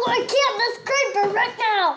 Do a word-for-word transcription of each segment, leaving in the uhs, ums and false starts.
I can't describe it right now.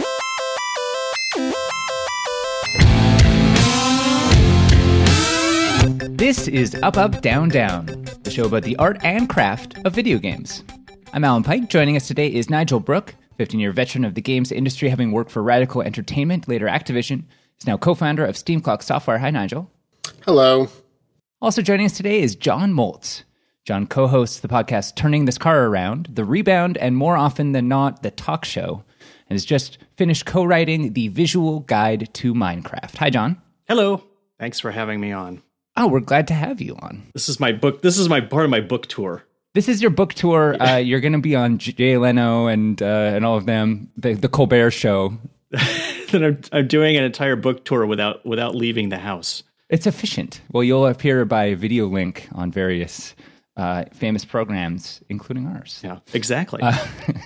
This is Up, Up, Down, Down, the show about the art and craft of video games. I'm Alan Pike. Joining us today is Nigel Brooke, fifteen-year veteran of the games industry, having worked for Radical Entertainment, later Activision. He's now co-founder of Steam Clock Software. Hi, Nigel. Hello. Also joining us today is John Moltz. John co-hosts the podcast Turning This Car Around, The Rebound, and more often than not, The Talk Show, and has just finished co-writing The Visual Guide to Minecraft. Hi, John. Hello. Thanks for having me on. Oh, we're glad to have you on. This is my book. This is my part of my book tour. This is your book tour. Uh, you're going to be on Jay Leno and uh, and all of them, the, the Colbert Show. Then I'm, I'm doing an entire book tour without without leaving the house. It's efficient. Well, you'll appear by video link on various uh, famous programs, including ours. Yeah, exactly. Uh,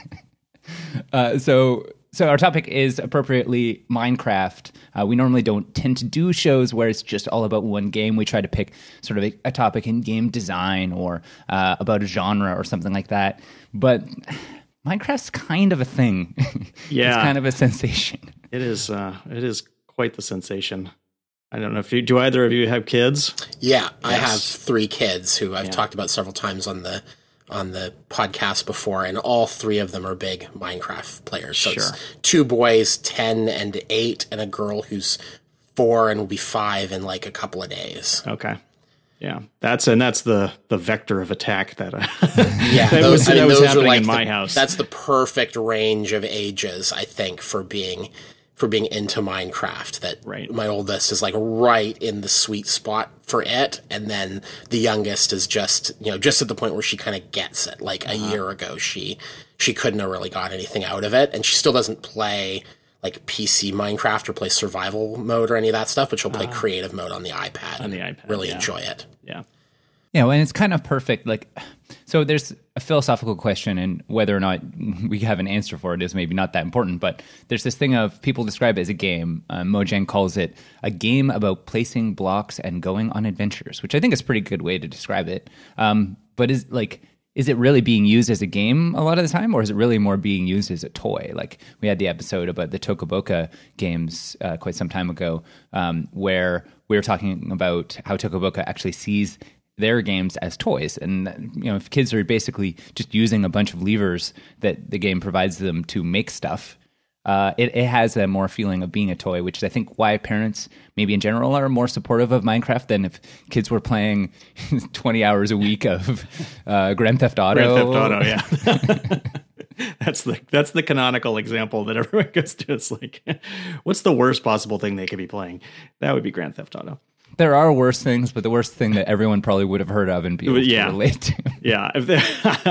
uh, so, so our topic is appropriately Minecraft. Uh, we normally don't tend to do shows where it's just all about one game. We try to pick sort of a, a topic in game design or uh, about a genre or something like that. But Minecraft's kind of a thing. Yeah, it's kind of a sensation. It is. Uh, it is quite the sensation. I don't know if you do. Either of you have kids? Yeah, yes. I have three kids who I've yeah. talked about several times on the on the podcast before, and all three of them are big Minecraft players. So sure. It's two boys, ten and eight, and a girl who's four and will be five in like a couple of days. Okay. Yeah, that's and that's the, the vector of attack that, uh, yeah, that those, was, I mean, that was those happening are like in my the, house. That's the perfect range of ages, I think, for being for being into Minecraft. That right. My oldest is like right in the sweet spot for it, and then the youngest is just you know just at the point where she kind of gets it. Like uh-huh. a year ago, she she couldn't have really got anything out of it, and she still doesn't play like P C Minecraft or play survival mode or any of that stuff, but she'll play uh, creative mode on the iPad. On the iPad, really yeah. enjoy it. Yeah. Yeah, well, and it's kind of perfect. Like, so there's a philosophical question, and whether or not we have an answer for it is maybe not that important. But there's this thing of people describe it as a game. Uh, Mojang calls it a game about placing blocks and going on adventures, which I think is a pretty good way to describe it. Um, but is like, is it really being used as a game a lot of the time, or is it really more being used as a toy? Like we had the episode about the Tokaboka games uh, quite some time ago, um, where we were talking about how Tokaboka actually sees their games as toys. And, you know, if kids are basically just using a bunch of levers that the game provides them to make stuff, uh, it, it has a more feeling of being a toy, which is, I think, why parents maybe in general are more supportive of Minecraft than if kids were playing twenty hours a week of uh, Grand Theft Auto. Grand Theft Auto, yeah. That's the that's the canonical example that everyone goes to. It's like, what's the worst possible thing they could be playing? That would be Grand Theft Auto. There are worse things, but the worst thing that everyone probably would have heard of and be able yeah. to relate to. Yeah, if they,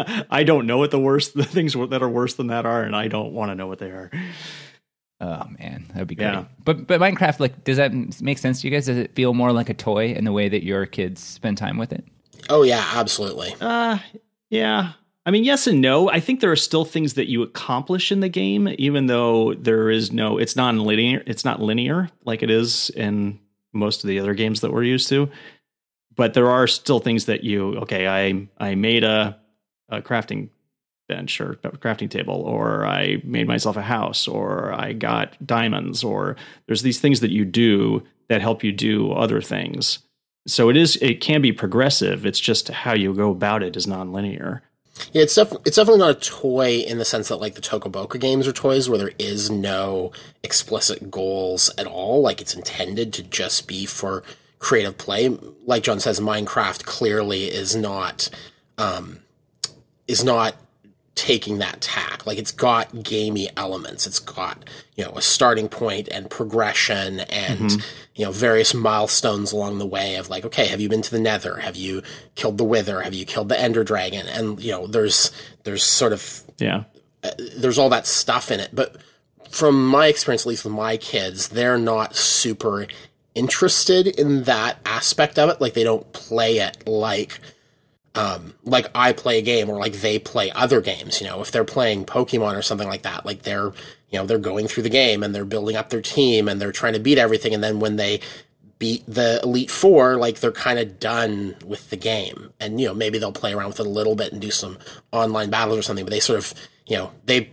I don't know what the worst, the things that are worse than that are, and I don't want to know what they are. Oh man, that'd be great. Yeah. But but Minecraft, like, does that make sense to you guys? Does it feel more like a toy in the way that your kids spend time with it? Oh yeah, absolutely. Uh, yeah. I mean, yes and no. I think there are still things that you accomplish in the game, even though there is no, it's non-linear. It's not linear like it is in most of the other games that we're used to, but there are still things that you, okay, I, I made a, a crafting bench or a crafting table, or I made myself a house, or I got diamonds, or there's these things that you do that help you do other things. So it is, it can be progressive. It's just how you go about it is nonlinear. Yeah, it's, def- it's definitely not a toy in the sense that like the Tokaboka games are toys where there is no explicit goals at all. Like it's intended to just be for creative play. Like John says, Minecraft clearly is not um, is not taking that tack. Like it's got gamey elements. It's got, you know, a starting point and progression and, mm-hmm. you know, various milestones along the way of like, okay, have you been to the Nether? Have you killed the Wither? Have you killed the Ender Dragon? And, you know, there's, there's sort of, yeah, uh, there's all that stuff in it. But from my experience, at least with my kids, they're not super interested in that aspect of it. Like they don't play it like, Um, like I play a game or like they play other games, you know, if they're playing Pokemon or something like that, like they're, you know, they're going through the game and they're building up their team and they're trying to beat everything. And then when they beat the Elite Four, like they're kind of done with the game. And, you know, maybe they'll play around with it a little bit and do some online battles or something, but they sort of, you know, they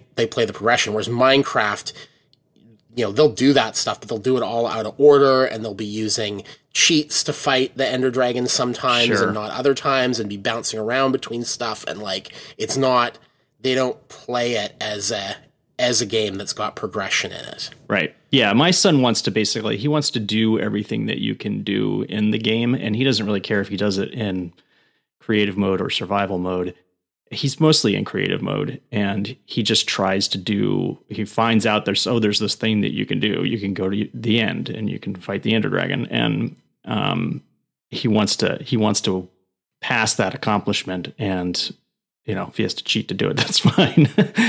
they play the progression. Whereas Minecraft, you know, they'll do that stuff, but they'll do it all out of order, and they'll be using cheats to fight the Ender Dragons sometimes Sure. and not other times, and be bouncing around between stuff. And like, it's not, they don't play it as a, as a game that's got progression in it. Right. Yeah. My son wants to basically, he wants to do everything that you can do in the game, and he doesn't really care if he does it in creative mode or survival mode. He's mostly in creative mode, and he just tries to do, he finds out there's, oh, there's this thing that you can do. You can go to the end and you can fight the Ender Dragon. And, um, he wants to, he wants to pass that accomplishment, and, you know, if he has to cheat to do it, that's fine.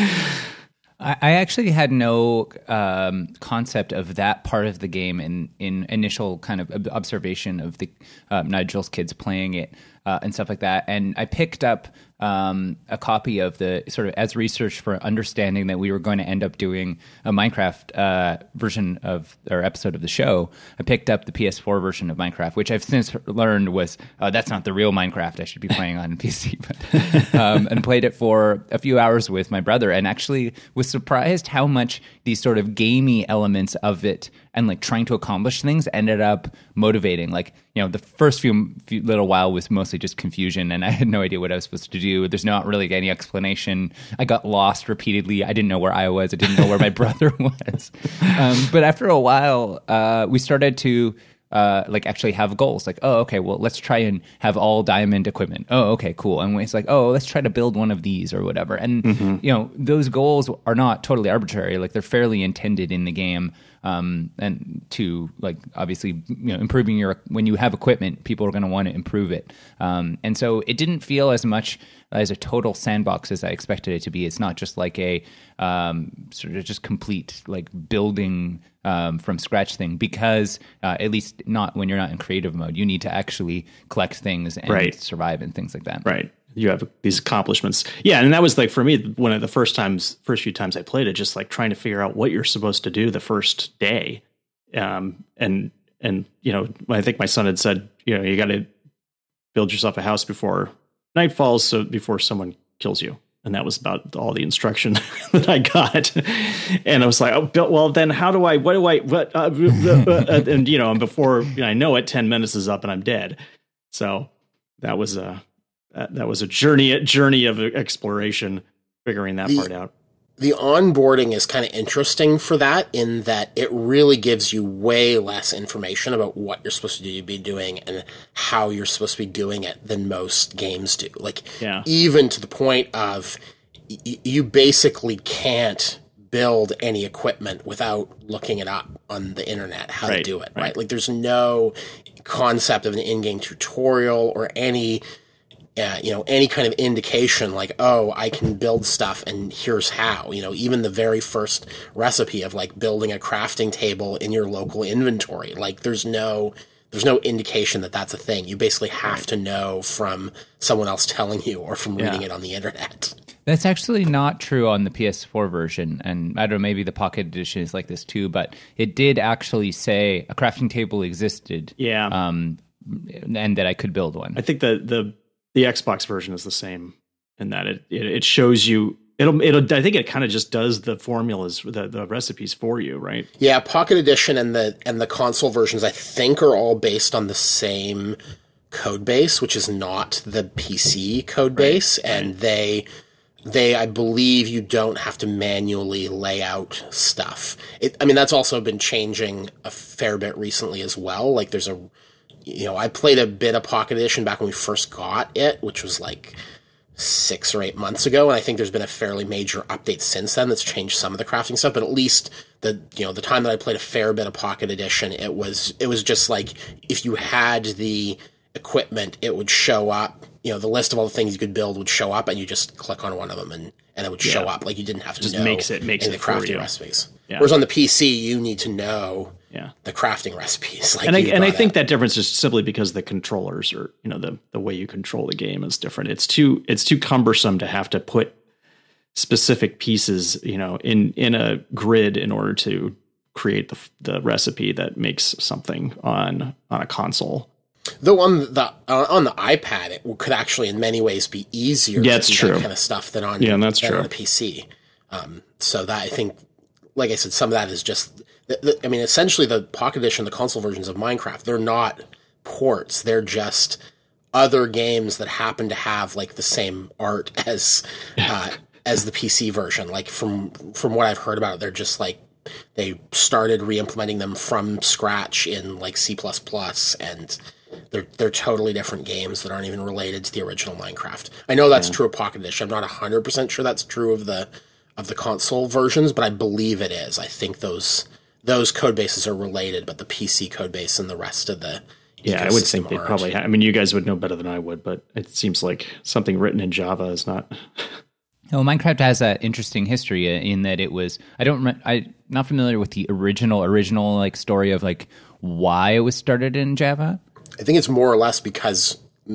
I I actually had no um, concept of that part of the game in, in initial kind of ob- observation of the um, Nigel's kids playing it uh, and stuff like that. And I picked up um, a copy of the sort of as research for understanding that we were going to end up doing a Minecraft uh, version of or episode of the show. I picked up the P S four version of Minecraft, which I've since learned was uh, that's not the real Minecraft I should be playing on P C, but, um, and played it for a few hours with my brother, and actually was surprised how much these sort of gamey elements of it and like trying to accomplish things ended up motivating. Like, you know, the first few, few little while was mostly just confusion, and I had no idea what I was supposed to do. There's not really any explanation. I got lost repeatedly. I didn't know where I was. I didn't know where my brother was. Um, but after a while, uh, we started to uh, like actually have goals. Like, oh, okay, well, let's try and have all diamond equipment. Oh, okay, cool. And it's like, oh, let's try to build one of these or whatever. And, mm-hmm. you know, those goals are not totally arbitrary. Like, they're fairly intended in the game. Um, and to like, obviously, you know, improving your, when you have equipment, people are going to want to improve it. Um, and so it didn't feel as much as a total sandbox as I expected it to be. It's not just like a, um, sort of just complete like building, um, from scratch thing, because, uh, at least not when you're not in creative mode, you need to actually collect things and right. survive and things like that. Right. You have these accomplishments. Yeah. And that was like, for me, one of the first times, first few times I played it, just like trying to figure out what you're supposed to do the first day. Um, and, and, you know, I think my son had said, you know, you got to build yourself a house before night falls. So before someone kills you. And that was about all the instruction that I got. And I was like, oh, well, then how do I, what do I, what, uh, uh, and, you know, and before you know, I know it, ten minutes is up and I'm dead. So that was a, That, that was a journey, a journey of exploration, figuring that the, part out. The onboarding is kind of interesting for that, in that it really gives you way less information about what you're supposed to be doing and how you're supposed to be doing it than most games do. Like, yeah. even to the point of y- you basically can't build any equipment without looking it up on the internet, how right, to do it, right? right? Like, there's no concept of an in-game tutorial or any... Uh, you know, any kind of indication like, oh, I can build stuff and here's how. You know, even the very first recipe of like building a crafting table in your local inventory, like there's no there's no indication that that's a thing. You basically have right. to know from someone else telling you or from reading yeah. it on the internet. That's actually not true on the P S four version, and I don't know, maybe the Pocket Edition is like this too, but it did actually say a crafting table existed. Yeah. Um, and that I could build one. I think the the The Xbox version is the same in that it, it, it shows you, it'll, it'll, I think it kind of just does the formulas, the, the recipes for you, right? Yeah. Pocket Edition and the, and the console versions, I think, are all based on the same code base, which is not the P C code base. Right. And they, they, I believe you don't have to manually lay out stuff. It, I mean, that's also been changing a fair bit recently as well. Like, there's a, you know, I played a bit of Pocket Edition back when we first got it, which was like six or eight months ago, and I think there's been a fairly major update since then that's changed some of the crafting stuff. But at least the you know the time that I played a fair bit of Pocket Edition, it was it was just like if you had the equipment, it would show up. You know, the list of all the things you could build would show up, and you just click on one of them, and, and it would yeah. show up. Like, you didn't have to just know makes it makes any it of the crafting for you. recipes. Yeah. Whereas on the P C, you need to know. Yeah. The crafting recipes. Like and I, and I think out. that difference is simply because the controllers are, you know, the, the way you control the game is different. It's too, it's too cumbersome to have to put specific pieces, you know, in, in a grid in order to create the, the recipe that makes something on, on a console. Though on the, uh, on the iPad, it could actually in many ways be easier yeah, to it's do true. that kind of stuff than on, yeah, that's than true. on the P C. Um, so that I think, like I said, some of that is just, the, the, I mean, essentially the Pocket Edition, the console versions of Minecraft, they're not ports. They're just other games that happen to have like the same art as uh, as the P C version. Like from from what I've heard about it, they're just like they started re-implementing them from scratch in like C plus plus, and they're they're totally different games that aren't even related to the original Minecraft. I know that's yeah. true of Pocket Edition. I'm not one hundred percent sure that's true of the of the console versions, but I believe it is. I think those those code bases are related, but the P C code base and the rest of the yeah, I would think they probably. Ha- I mean, you guys would know better than I would, but it seems like something written in Java is not. No, Minecraft has an interesting history in that it was. I don't. I'm not familiar with the original original like story of like why it was started in Java. I think it's more or less because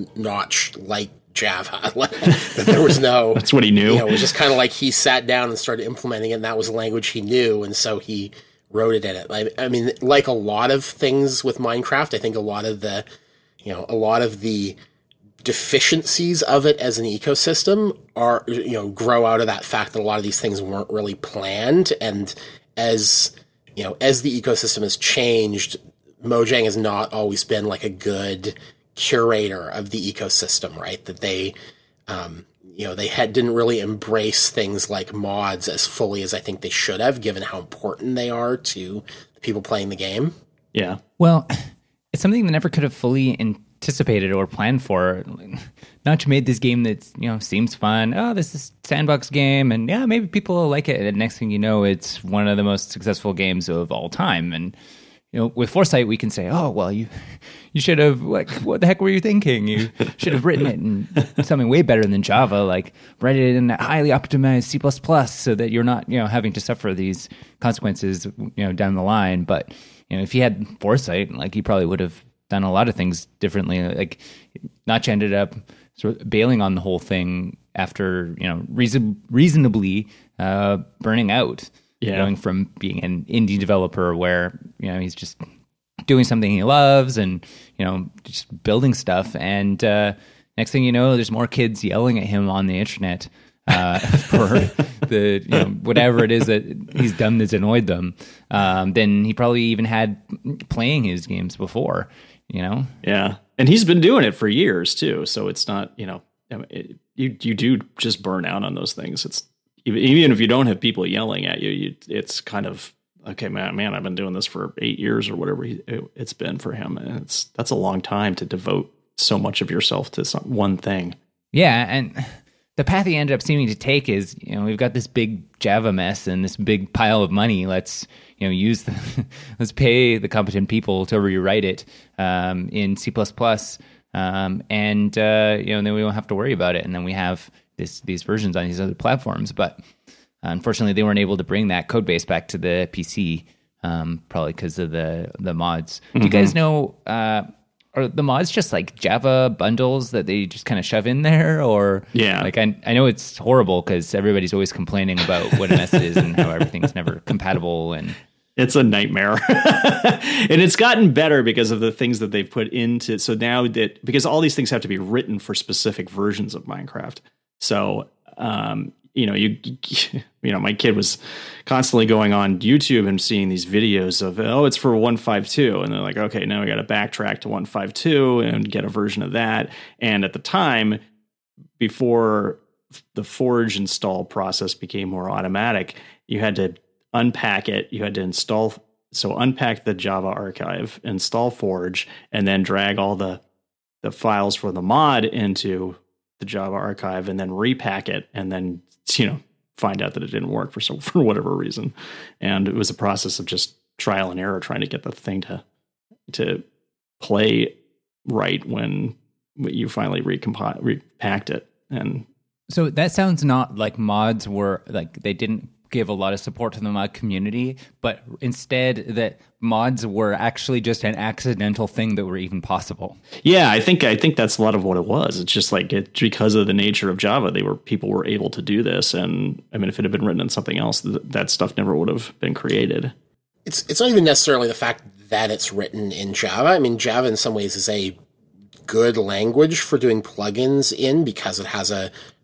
Notch liked Java. There was no. That's what he knew. You know, it was just kind of like he sat down and started implementing it, and that was a language he knew, and so he wrote it in it. I, I mean, like a lot of things with Minecraft, I think a lot of the, you know, a lot of the deficiencies of it as an ecosystem are, you know, grow out of that fact that a lot of these things weren't really planned. And as, you know, as the ecosystem has changed, Mojang has not always been like a good curator of the ecosystem, right? That they, um, you know, they had didn't really embrace things like mods as fully as I think they should have, given how important they are to the people playing the game. Yeah. Well, it's something that never could have fully anticipated or planned for. Notch made this game that, you know, seems fun. Oh, this is a sandbox game, and yeah, maybe people will like it. And the next thing you know, it's one of the most successful games of all time. And you know, with foresight, we can say, "Oh, well, you, you should have. Like, what the heck were you thinking? You should have written it in something way better than Java. Like, write it in a highly optimized C plus plus, so that you're not, you know, having to suffer these consequences, you know, down the line." But you know, if he had foresight, like, he probably would have done a lot of things differently. Like, Notch ended up sort of bailing on the whole thing after, you know, reason, reasonably uh, burning out. Yeah. Going from being an indie developer where, you know, he's just doing something he loves and, you know, just building stuff. And uh, next thing you know, there's more kids yelling at him on the internet uh, for the, you know, whatever it is that he's done that's annoyed them. Um, than he probably even had playing his games before, you know? Yeah. And he's been doing it for years too. So it's not, you know, it, you, you do just burn out on those things. It's, Even if you don't have people yelling at you, you it's kind of, okay, man, man, I've been doing this for eight years or whatever he, it, it's been for him. And it's that's a long time to devote so much of yourself to some, one thing. Yeah, and the path he ended up seeming to take is, you know, we've got this big Java mess and this big pile of money. Let's, you know, use the, let's pay the competent people to rewrite it um, in C plus plus, um, and uh, you know, then we won't have to worry about it. And then we have This, these versions on these other platforms, but unfortunately they weren't able to bring that code base back to the P C, um, probably because of the the mods. Mm-hmm. Do you guys know, uh, are the mods just like Java bundles that they just kind of shove in there? Or yeah, like I, I know it's horrible because everybody's always complaining about what a mess it is and how everything's never compatible, and it's a nightmare. And it's gotten better because of the things that they've put into. So now that, because all these things have to be written for specific versions of Minecraft. So, um, you know, you, you know, my kid was constantly going on YouTube and seeing these videos of, oh, it's for one five two. And they're like, okay, now we got to backtrack to one five two and get a version of that. And at the time, before the Forge install process became more automatic, you had to unpack it. You had to install. So unpack the Java archive, install Forge, and then drag all the, the files for the mod into the Java archive and then repack it and then, you know, find out that it didn't work for some, for whatever reason. And it was a process of just trial and error trying to get the thing to, to play right when you finally recompile, repacked it. And so that sounds not like mods were like, they didn't give a lot of support to the mod community, but instead that mods were actually just an accidental thing that were even possible. Yeah, I think I think that's a lot of what it was. It's just like it, because of the nature of Java, they were people were able to do this. And I mean, if it had been written in something else, th- that stuff never would have been created. It's it's not even necessarily the fact that it's written in Java. I mean, Java in some ways is a good language for doing plugins in because it has a you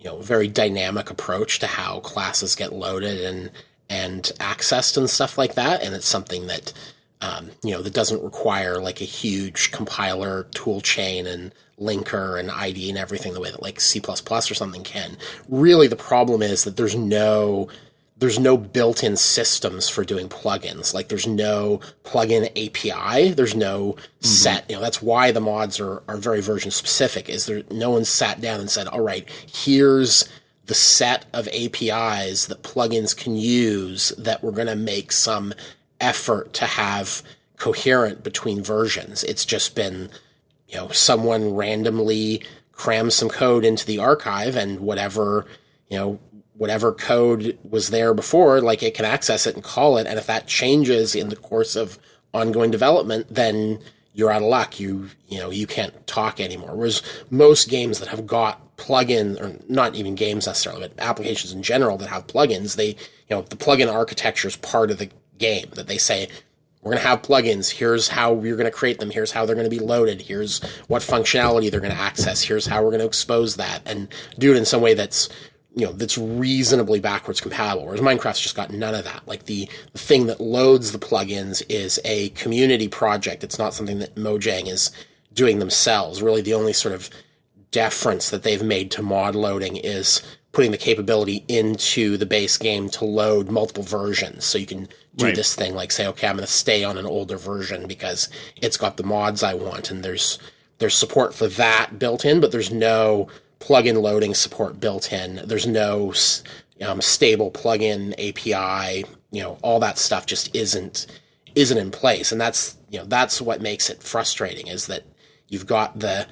you know, very dynamic approach to how classes get loaded and and accessed and stuff like that. And it's something that, um, you know, that doesn't require like a huge compiler tool chain and linker and I D and everything the way that like C plus plus or something can. Really, the problem is that there's no there's no built-in systems for doing plugins. Like there's no plugin A P I. There's no mm-hmm. set. You know, that's why the mods are are very version specific. Is there no one sat down and said, all right, here's the set of A P Is that plugins can use that we're going to make some effort to have coherent between versions. It's just been, you know, someone randomly crams some code into the archive, and whatever, you know, whatever code was there before, like it can access it and call it. And if that changes in the course of ongoing development, then you're out of luck. You, you know, you can't talk anymore. Whereas most games that have got plugins, or not even games necessarily, but applications in general that have plugins, they, you know, the plugin architecture is part of the game, that they say, we're going to have plugins. Here's how we're going to create them. Here's how they're going to be loaded. Here's what functionality they're going to access. Here's how we're going to expose that, and do it in some way that's, you know, that's reasonably backwards compatible. Whereas Minecraft's just got none of that. Like the, the thing that loads the plugins is a community project. It's not something that Mojang is doing themselves. Really, the only sort of deference that they've made to mod loading is putting the capability into the base game to load multiple versions. So you can do right. this thing like say, okay, I'm going to stay on an older version because it's got the mods I want. And there's, there's support for that built in, but there's no plugin loading support built in. There's no um, stable plugin A P I, you know, all that stuff just isn't, isn't in place. And that's, you know, that's what makes it frustrating, is that you've got the,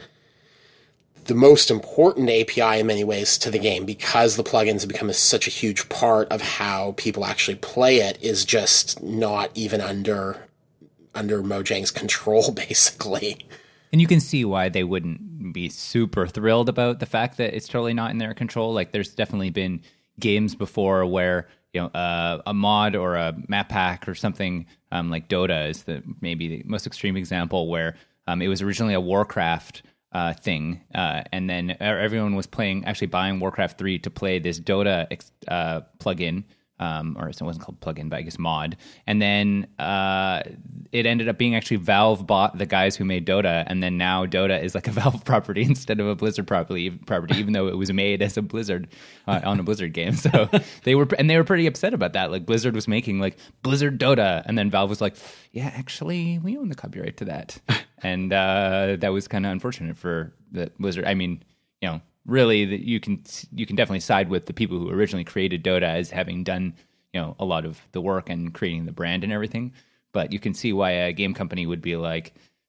the most important A P I in many ways to the game, because the plugins have become a, such a huge part of how people actually play it, is just not even under under Mojang's control, basically. And you can see why they wouldn't be super thrilled about the fact that it's totally not in their control. Like there's definitely been games before where, you know, uh, a mod or a map pack or something um, like Dota is the maybe the most extreme example, where um, it was originally a Warcraft Uh, thing, uh, and then everyone was playing, actually buying Warcraft three to play this Dota ex- uh, plugin, um, or it wasn't called plugin, but I guess mod. And then uh, it ended up being actually Valve bought the guys who made Dota, and then now Dota is like a Valve property instead of a Blizzard property, property even though it was made as a Blizzard uh, on a Blizzard game. So they were, and they were pretty upset about that. Like Blizzard was making like Blizzard Dota, and then Valve was like, yeah, actually, we own the copyright to that. And uh, that was kind of unfortunate for the Blizzard. I mean, you know, really, the, you can you can definitely side with the people who originally created Dota as having done, you know, a lot of the work and creating the brand and everything. But you can see why a game company would be like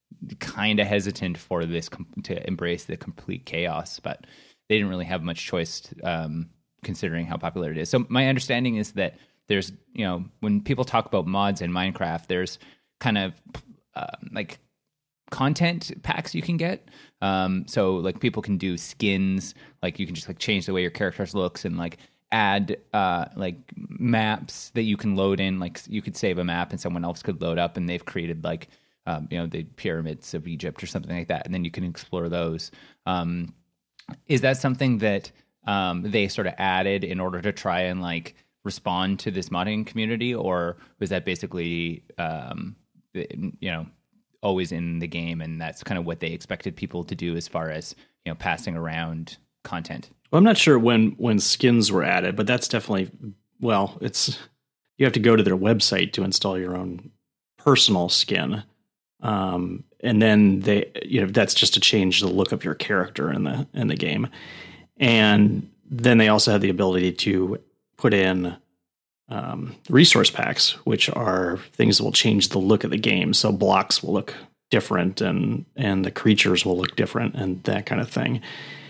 kind of hesitant for this com- to embrace the complete chaos. But they didn't really have much choice, um, considering how popular it is. So my understanding is that there's, you know, when people talk about mods in Minecraft, there's kind of uh, like content packs you can get. Um, so like people can do skins, like you can just like change the way your characters looks, and like add uh, like maps that you can load in. Like you could save a map and someone else could load up, and they've created like, um, you know, the pyramids of Egypt or something like that. And then you can explore those. Um, is that something that um, they sort of added in order to try and like respond to this modding community? Or was that basically, um, you know, always in the game, and that's kind of what they expected people to do as far as, you know, passing around content? Well, I'm not sure when when skins were added, but that's definitely, well, it's, you have to go to their website to install your own personal skin, um, and then they, you know, that's just to change the look of your character in the in the game, and then they also had the ability to put in Um, resource packs, which are things that will change the look of the game. So blocks will look different, and and the creatures will look different, and that kind of thing.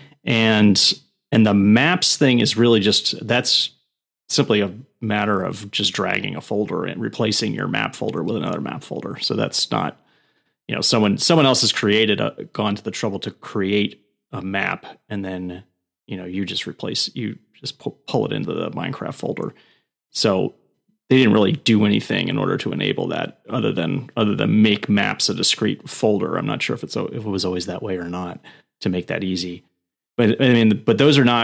And and the maps thing is really just, that's simply a matter of just dragging a folder and replacing your map folder with another map folder. So that's not, you know, someone someone else has created a, gone to the trouble to create a map, and then, you know, you just replace, you just pu- pull it into the Minecraft folder. So they didn't really do anything in order to enable that, other than other than make maps a discrete folder. I'm not sure if it's if it was always that way or not, to make that easy. But I mean, but those are not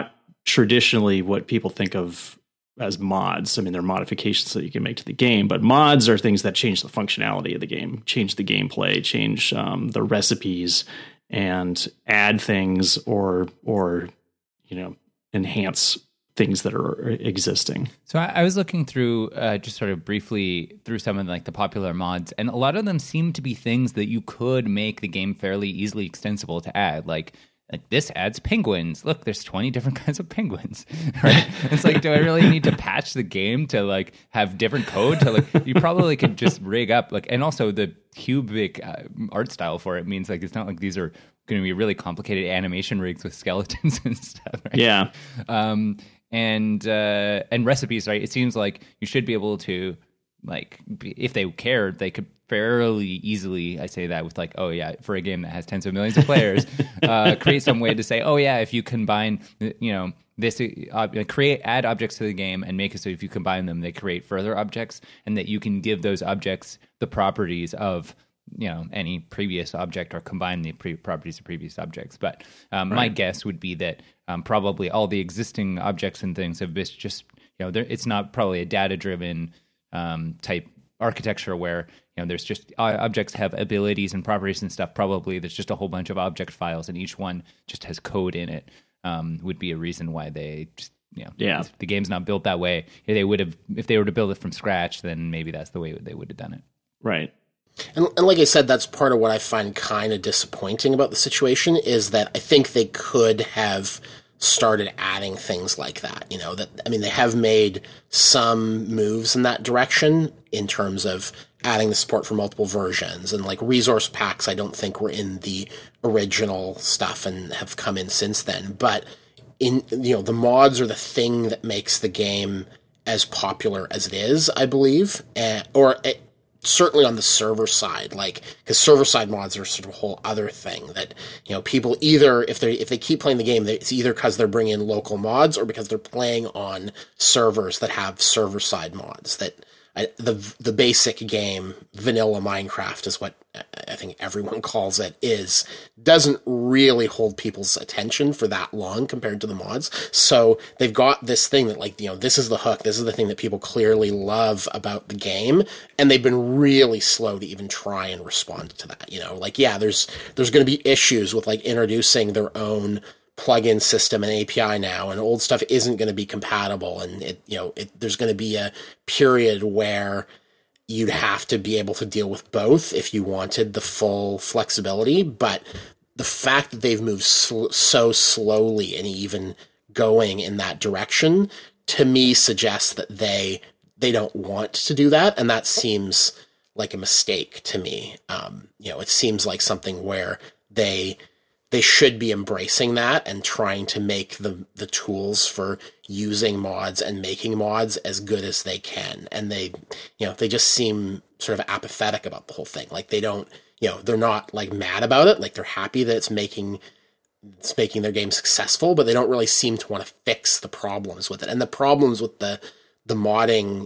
traditionally what people think of as mods. I mean, they're modifications that you can make to the game, but mods are things that change the functionality of the game, change the gameplay, change um, the recipes, and add things or or you know enhance things that are existing. So I, I was looking through uh, just sort of briefly through some of like the popular mods, and a lot of them seem to be things that you could make the game fairly easily extensible to add, like. Like this adds penguins. Look, there's twenty different kinds of penguins. Right? It's like, do I really need to patch the game to like have different code? To like, you probably could just rig up like, and also the cubic uh, art style for it means like it's not like these are going to be really complicated animation rigs with skeletons and stuff. Right? Yeah. Um, and uh, and recipes, right? It seems like you should be able to like, if they cared, they could fairly easily, I say that with like, oh yeah, for a game that has tens of millions of players, uh, create some way to say, oh yeah, if you combine, you know, this, uh, create, add objects to the game and make it so if you combine them, they create further objects, and that you can give those objects the properties of, you know, any previous object or combine the pre- properties of previous objects. But um, right. my guess would be that um, probably all the existing objects and things have just, you know, it's not probably a data-driven um, type architecture where, you know, there's just uh, objects have abilities and properties and stuff. Probably there's just a whole bunch of object files, and each one just has code in it. Um, would be a reason why they just, you know, yeah. if the game's not built that way. If they would have, if they were to build it from scratch, then maybe that's the way they would have done it. Right. And, and like I said, that's part of what I find kind of disappointing about the situation is that I think they could have started adding things like that. You know, that, I mean, they have made some moves in that direction in terms of adding the support for multiple versions, and like resource packs I don't think were in the original stuff and have come in since then. But in, you know, the mods are the thing that makes the game as popular as it is, I believe, uh, or it, certainly on the server side, like, because server side mods are sort of a whole other thing that, you know, people either, if they if they keep playing the game, it's either because they're bringing in local mods or because they're playing on servers that have server side mods. That I, the the basic game, vanilla Minecraft is what I think everyone calls it, is doesn't really hold people's attention for that long compared to the mods. So they've got this thing that, like, you know, this is the hook, this is the thing that people clearly love about the game, and they've been really slow to even try and respond to that. You know, like, yeah, there's there's going to be issues with like introducing their own plugin system and A P I now, and old stuff isn't going to be compatible, and it, you know, it, there's going to be a period where you'd have to be able to deal with both if you wanted the full flexibility. But the fact that they've moved sl- so slowly and even going in that direction, to me, suggests that they they don't want to do that, and that seems like a mistake to me. Um, you know, it seems like something where they they should be embracing that and trying to make the the tools for using mods and making mods as good as they can. And they, you know, they just seem sort of apathetic about the whole thing. Like, they don't, you know, they're not like mad about it. Like, they're happy that it's making it's making their game successful, but they don't really seem to want to fix the problems with it. And the problems with the the modding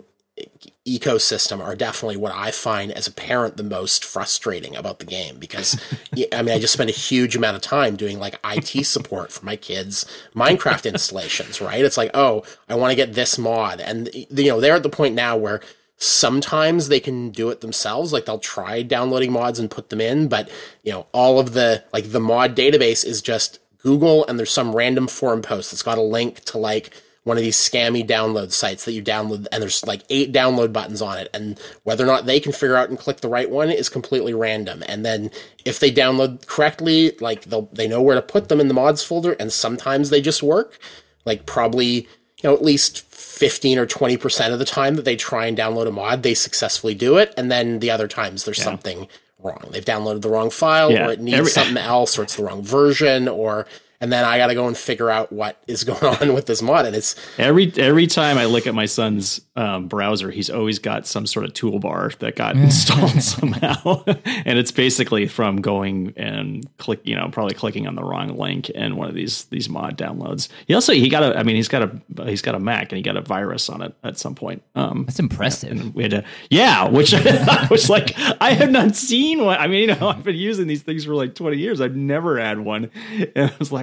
ecosystem are definitely what I find as a parent the most frustrating about the game, because I mean, I just spend a huge amount of time doing like I T support for my kids' Minecraft installations, right? It's like, oh, I want to get this mod, and you know, they're at the point now where sometimes they can do it themselves, like they'll try downloading mods and put them in, but you know, all of the like the mod database is just Google, and there's some random forum post that's got a link to like one of these scammy download sites that you download, and there's like eight download buttons on it, and whether or not they can figure out and click the right one is completely random. And then if they download correctly, like they'll they know where to put them in the mods folder, and sometimes they just work. Like, probably, you know, at least fifteen or twenty percent of the time that they try and download a mod, they successfully do it, and then the other times there's yeah. something wrong. They've downloaded the wrong file, yeah. or it needs Every- something else, or it's the wrong version, or and then I got to go and figure out what is going on with this mod. And it's every every time I look at my son's um, browser, he's always got some sort of toolbar that got installed somehow, and it's basically from going and click, you know, probably clicking on the wrong link in one of these these mod downloads. He also he got a, I mean, he's got a he's got a Mac, and he got a virus on it at some point. Um, That's impressive. And we had to, yeah, which I was like, I have not seen one. I mean, you know, I've been using these things for like twenty years. I've never had one, and I was like,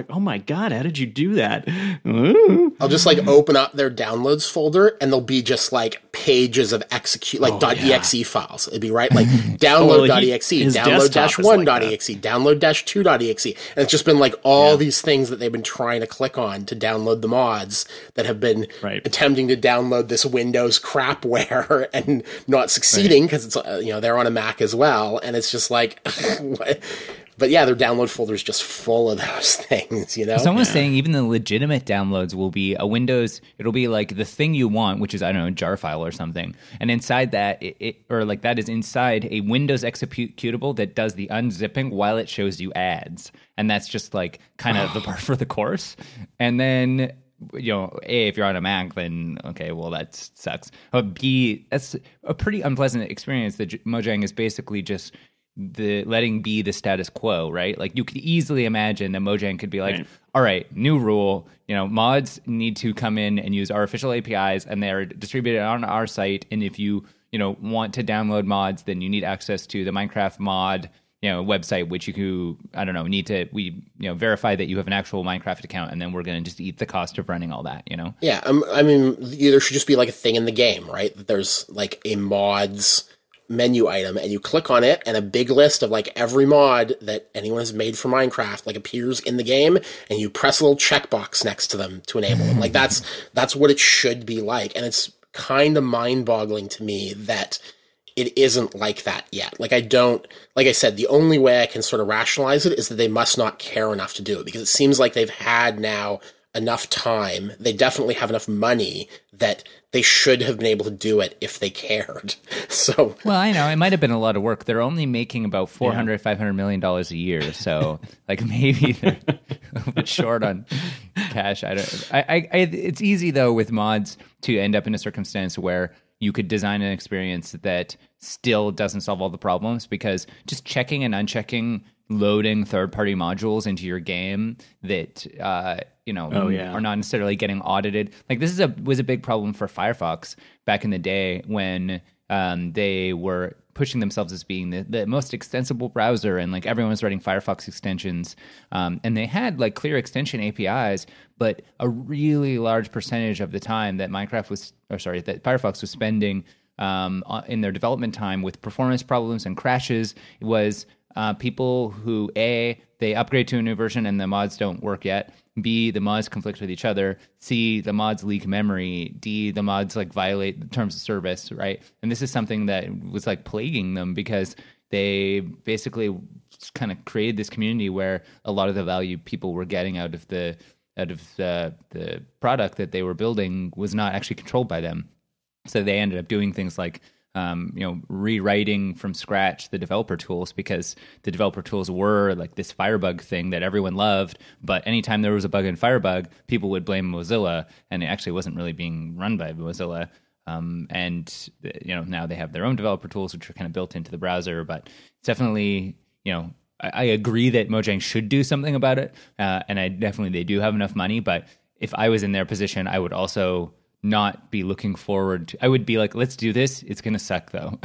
like, oh my God, how did you do that? Ooh. I'll just like open up their downloads folder and there'll be just like pages of execute, like Oh, yeah. .exe files. It'd be right, like download.exe, he- his download desktop dash is one like dot that. exe, download dash two dot exe. And it's just been like all Yeah. these things that they've been trying to click on to download the mods that have been Right. attempting to download this Windows crapware and not succeeding because it's, uh, you know, they're on a Mac as well. And it's just like, what? But yeah, their download folder is just full of those things, you know? Someone's saying even the legitimate downloads will be a Windows, it'll be like the thing you want, which is, I don't know, a jar file or something. And inside that, it, it or like that is inside a Windows executable that does the unzipping while it shows you ads. And that's just like kind of the part for the course. And then, you know, A, if you're on a Mac, then okay, well, that sucks. But B, that's a pretty unpleasant experience that Mojang is basically just the letting be the status quo, right? Like you could easily imagine that Mojang could be like, Right. all right, new rule, you know, mods need to come in and use our official A P Is and they're distributed on our site. And if you, you know, want to download mods, then you need access to the Minecraft mod, you know, website, which you could, I don't know, need to, we, you know, verify that you have an actual Minecraft account and then we're going to just eat the cost of running all that, you know? Yeah, um, I mean, there should just be like a thing in the game, right? That there's like a mods menu item and you click on it and a big list of like every mod that anyone has made for Minecraft like appears in the game and you press a little checkbox next to them to enable them. Like that's that's what it should be like. And it's kind of mind-boggling to me that it isn't like that yet. Like I don't, like I said, the only way I can sort of rationalize it is that they must not care enough to do it because it seems like they've had now enough time. They definitely have enough money that they should have been able to do it if they cared. So, Well, I know it might have been a lot of work. They're only making about four hundred, five hundred million dollars a year. So like maybe they're a bit short on cash. I don't, I, I, I, it's easy though with mods to end up in a circumstance where you could design an experience that still doesn't solve all the problems because just checking and unchecking loading third-party modules into your game that uh, you know Oh, yeah. are not necessarily getting audited. Like this is a was a big problem for Firefox back in the day when um, they were pushing themselves as being the, the most extensible browser and like everyone was writing Firefox extensions um, and they had like clear extension A P Is, but a really large percentage of the time that Minecraft was or sorry that Firefox was spending um, in their development time with performance problems and crashes was Uh, people who, A, they upgrade to a new version and the mods don't work yet. B, the mods conflict with each other. C, the mods leak memory. D, the mods like violate the terms of service, right? And this is something that was like plaguing them because they basically kind of created this community where a lot of the value people were getting out of the out of the, the product that they were building was not actually controlled by them. So they ended up doing things like Um, you know, rewriting from scratch the developer tools because the developer tools were like this Firebug thing that everyone loved. But anytime there was a bug in Firebug, people would blame Mozilla, and it actually wasn't really being run by Mozilla. Um, and you know, now they have their own developer tools, which are kind of built into the browser. But it's definitely, you know, I, I agree that Mojang should do something about it, uh, and I definitely they do have enough money. But if I was in their position, I would also not be looking forward to, I would be like, let's do this. It's going to suck though.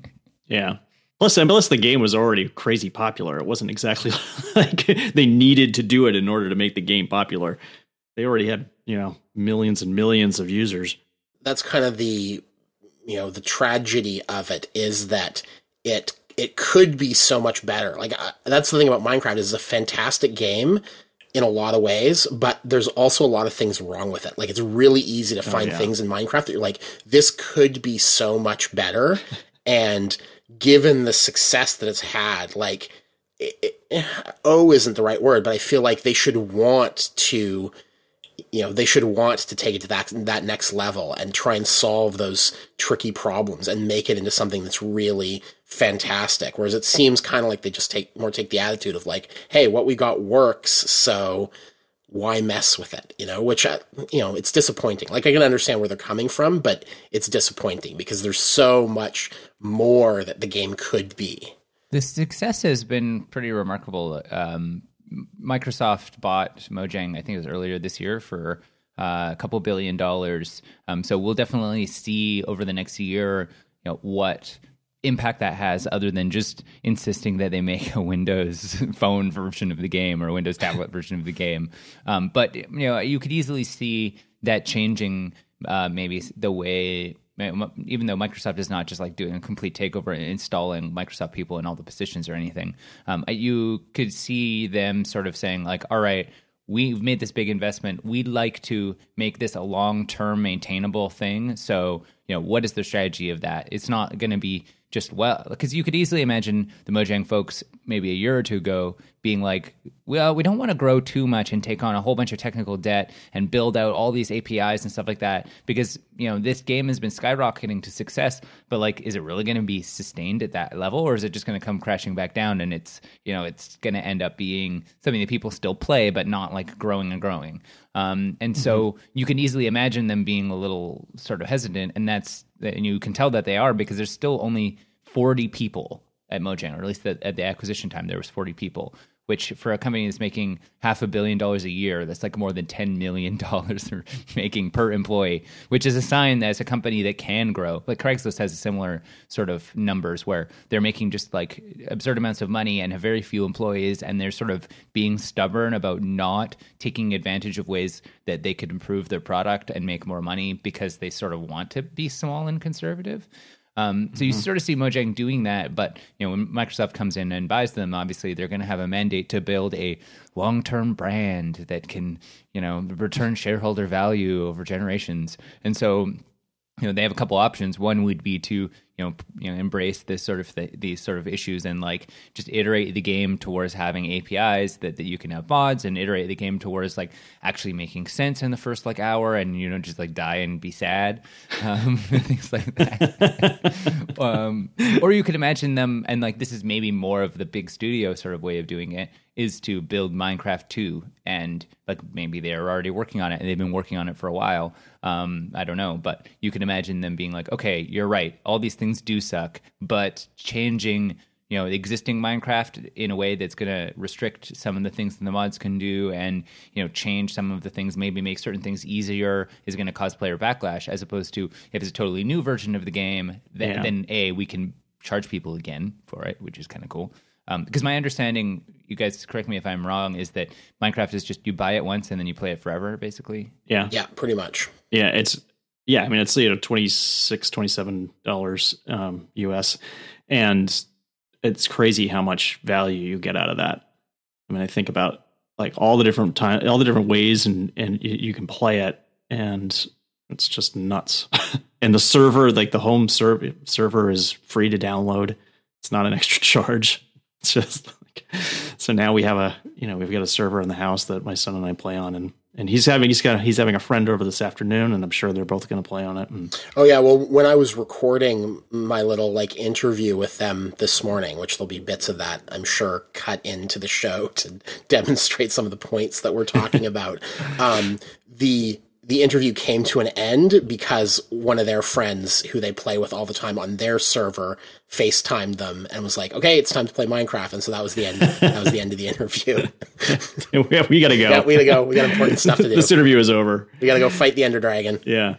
Yeah. Plus, unless the game was already crazy popular, it wasn't exactly like they needed to do it in order to make the game popular. They already had, you know, millions and millions of users. that's kind of the, you know, the tragedy of it is that it, it could be so much better. Like uh, that's the thing about Minecraft is it's a fantastic game in a lot of ways, but there's also a lot of things wrong with it. Like it's really easy to find yeah. things in Minecraft that you're like, this could be so much better. And given the success that it's had, like, it, it, oh isn't the right word, but I feel like they should want to, you know, they should want to take it to that, that next level and try and solve those tricky problems and make it into something that's really fantastic. Whereas it seems kind of like they just take more take the attitude of like, hey, what we got works, so why mess with it? You know, which, I, you know, it's disappointing. Like I can understand where they're coming from, but it's disappointing because there's so much more that the game could be. The success has been pretty remarkable. Um, Microsoft bought Mojang, I think it was earlier this year, for uh, a couple billion dollars. Um, so we'll definitely see over the next year, you know, what impact that has other than just insisting that they make a Windows phone version of the game or a Windows tablet version of the game. Um, but you know, you could easily see that changing uh, maybe the way, even though Microsoft is not just like doing a complete takeover and installing Microsoft people in all the positions or anything, um, you could see them sort of saying like, all right, we've made this big investment. We'd like to make this a long-term maintainable thing. So, you know, what is the strategy of that? It's not going to be just, well, because you could easily imagine the Mojang folks maybe a year or two ago being like, well, we don't want to grow too much and take on a whole bunch of technical debt and build out all these A P Is and stuff like that because, you know, this game has been skyrocketing to success, but like, is it really going to be sustained at that level, or is it just going to come crashing back down and it's, you know, it's going to end up being something that people still play, but not like growing and growing. Um, and so mm-hmm. you can easily imagine them being a little sort of hesitant, and that's, and you can tell that they are because there's still only forty people at Mojang, or at least the, at the acquisition time, there was forty people, which for a company that's making half a billion dollars a year, that's like more than ten million dollars they're making per employee, which is a sign that it's a company that can grow. Like Craigslist has a similar sort of numbers where they're making just like absurd amounts of money and have very few employees, and they're sort of being stubborn about not taking advantage of ways that they could improve their product and make more money because they sort of want to be small and conservative. Um, so you mm-hmm. sort of see Mojang doing that, but you know, when Microsoft comes in and buys them, obviously they're going to have a mandate to build a long-term brand that can, you know, return shareholder value over generations. And so, you know, they have a couple options. One would be to, you know, you know, embrace this sort of th- these sort of issues and like just iterate the game towards having A P Is that, that you can have mods, and iterate the game towards like actually making sense in the first like hour, and you know, just like die and be sad, um, things like that. um, or you could imagine them, and like this is maybe more of the big studio sort of way of doing it, is to build Minecraft two, and like maybe they're already working on it and they've been working on it for a while. Um, I don't know, but you can imagine them being like, okay, you're right, all these things do suck, but changing, you know, existing Minecraft in a way that's going to restrict some of the things that the mods can do, and you know, change some of the things, maybe make certain things easier, is going to cause player backlash, as opposed to if it's a totally new version of the game, then, yeah. then A, we can charge people again for it, which is kind of cool. Um, because my understanding, you guys correct me if I'm wrong, is that Minecraft is just you buy it once and then you play it forever, basically. Yeah. Yeah, pretty much. Yeah, it's yeah. I mean, it's you know twenty-six, twenty-seven dollars um, U S, and it's crazy how much value you get out of that. I mean, I think about like all the different time, all the different ways, and and you can play it, and it's just nuts. And the server, like the home server, server is free to download. It's not an extra charge. It's just like, so now we have a, you know, we've got a server in the house that my son and I play on, and, and he's having, he's got, he's having a friend over this afternoon, and I'm sure they're both going to play on it. And oh yeah. Well, when I was recording my little like interview with them this morning, which there'll be bits of that, I'm sure, cut into the show to demonstrate some of the points that we're talking about. Um, the, The interview came to an end because one of their friends who they play with all the time on their server FaceTimed them and was like, okay, it's time to play Minecraft. And so that was the end. That was the end of the interview. we, we got to go. Yeah, we got to go. We got important stuff to do. This interview is over. We got to go fight the Ender Dragon. Yeah.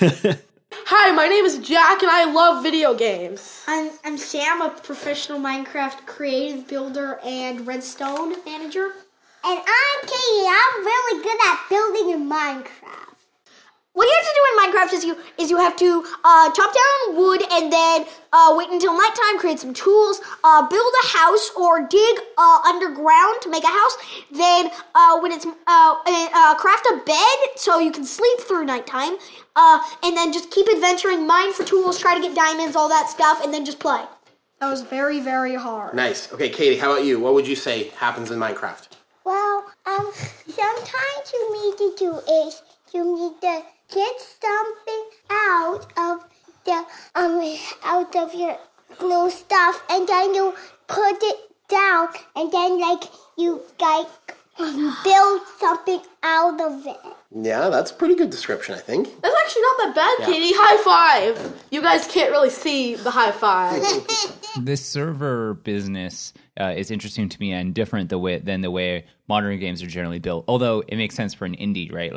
Hi, my name is Jack, and I love video games. I'm, I'm Sam, a professional Minecraft creative builder and redstone manager. And I'm Katie. I'm really good at building in Minecraft. What you have to do in Minecraft is you is you have to uh, chop down wood and then uh, wait until nighttime, create some tools, uh, build a house or dig uh, underground to make a house. Then uh, when it's uh, uh, craft a bed so you can sleep through nighttime, uh, and then just keep adventuring, mine for tools, try to get diamonds, all that stuff, and then just play. That was very, very hard. Nice. Okay, Katie, how about you? What would you say happens in Minecraft? Well, um, sometimes you need to do is you need to get something out of the um out of your glue stuff, and then you put it down, and then like you like um, build something out of it. Yeah, that's a pretty good description, I think. That's actually not that bad, yeah. Katie. High five. You guys can't really see the high five. This server business uh, is interesting to me and different the way than the way modern games are generally built. Although it makes sense for an indie, right? Like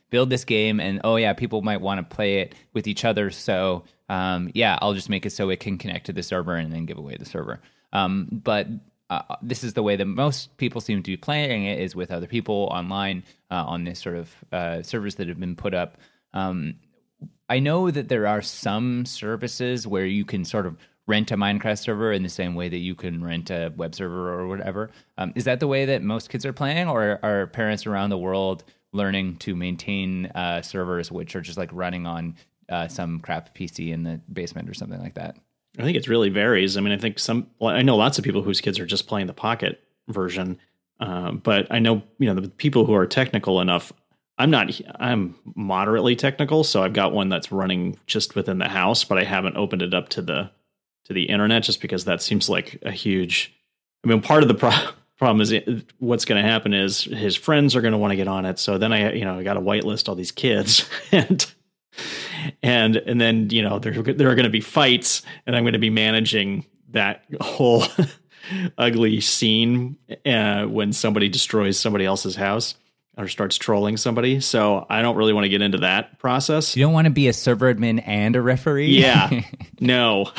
build this game, and oh yeah, people might want to play it with each other. So um, yeah, I'll just make it so it can connect to the server and then give away the server. Um, but uh, this is the way that most people seem to be playing it, is with other people online uh, on this sort of uh, servers that have been put up. Um, I know that there are some services where you can sort of rent a Minecraft server in the same way that you can rent a web server or whatever. Um, is that the way that most kids are playing, or are parents around the world learning to maintain uh, servers which are just like running on uh, some crap P C in the basement or something like that? I think it really varies. I mean, I think some, well, I know lots of people whose kids are just playing the Pocket version, um, but I know, you know, the people who are technical enough. I'm not, I'm moderately technical, so I've got one that's running just within the house, but I haven't opened it up to the to the internet just because that seems like a huge, I mean, part of the pro- problem is it, what's going to happen is his friends are going to want to get on it. So then I, you know, I got to whitelist all these kids and, and, and then, you know, there, there are going to be fights, and I'm going to be managing that whole ugly scene uh, when somebody destroys somebody else's house or starts trolling somebody. So I don't really want to get into that process. You don't want to be a server admin and a referee? Yeah, no.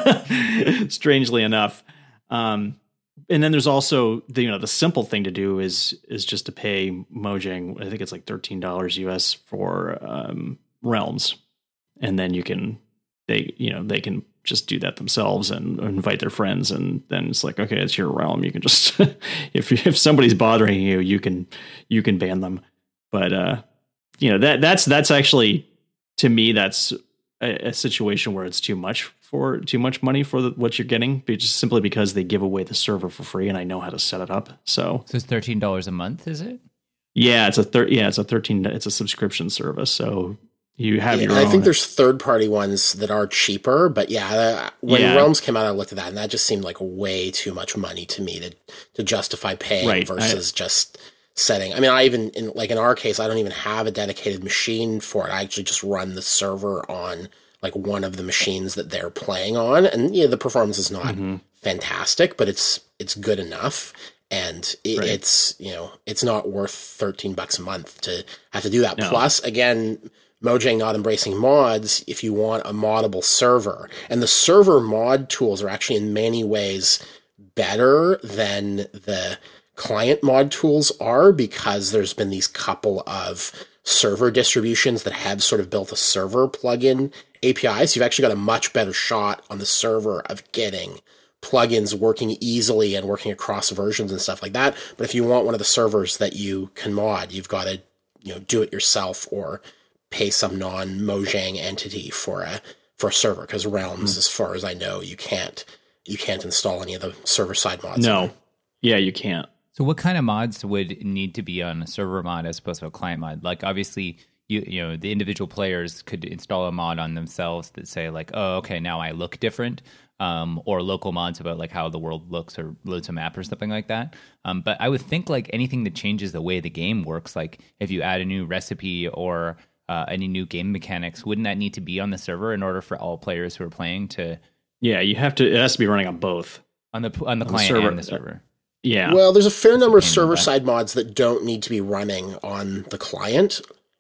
Strangely enough. Um, and then there's also the, you know, the simple thing to do is, is just to pay Mojang. I think it's like thirteen dollars U S for um, Realms. And then you can, they, you know, they can just do that themselves and invite their friends. And then it's like, okay, it's your realm. You can just, if if somebody's bothering you, you can, you can ban them. But, uh, you know, that that's, that's actually, to me, that's a, a situation where it's too much for too much money for the, what you're getting, just simply because they give away the server for free and I know how to set it up. So, so it's thirteen dollars a month, is it? Yeah, it's a thir- yeah, it's a thirteen, it's a subscription service. So you have yeah, your I own. think there's third-party ones that are cheaper, but yeah, uh, when Yeah. Realms came out, I looked at that, and that just seemed like way too much money to me to to justify paying Right, versus just setting. I mean, I even in like in our case, I don't even have a dedicated machine for it. I actually just run the server on like one of the machines that they're playing on, and yeah, the performance is not Mm-hmm. fantastic, but it's it's good enough. And it, Right. it's, you know, it's not worth thirteen bucks a month to have to do that. No. Plus, again, Mojang not embracing mods if you want a moddable server. And the server mod tools are actually in many ways better than the client mod tools are, because there's been these couple of server distributions that have sort of built a server plugin A P I. So you've actually got a much better shot on the server of getting plugins working easily and working across versions and stuff like that. But if you want one of the servers that you can mod, you've got to, you know, do it yourself or pay some non-Mojang entity for a for a server, because Realms, mm. as far as I know, you can't you can't install any of the server side mods. No, yeah, you can't. So what kind of mods would need to be on a server mod as opposed to a client mod? Like obviously, you you know, the individual players could install a mod on themselves that say like, oh, okay, now I look different. Um, or local mods about like how the world looks or loads a map or something like that. Um, but I would think like anything that changes the way the game works, like if you add a new recipe or uh, any new game mechanics, wouldn't that need to be on the server in order for all players who are playing to? Yeah, you have to. It has to be running on both on the on the on client the server. and the server. Yeah. Well, there's a fair number of Pain in the server butt. side mods that don't need to be running on the client.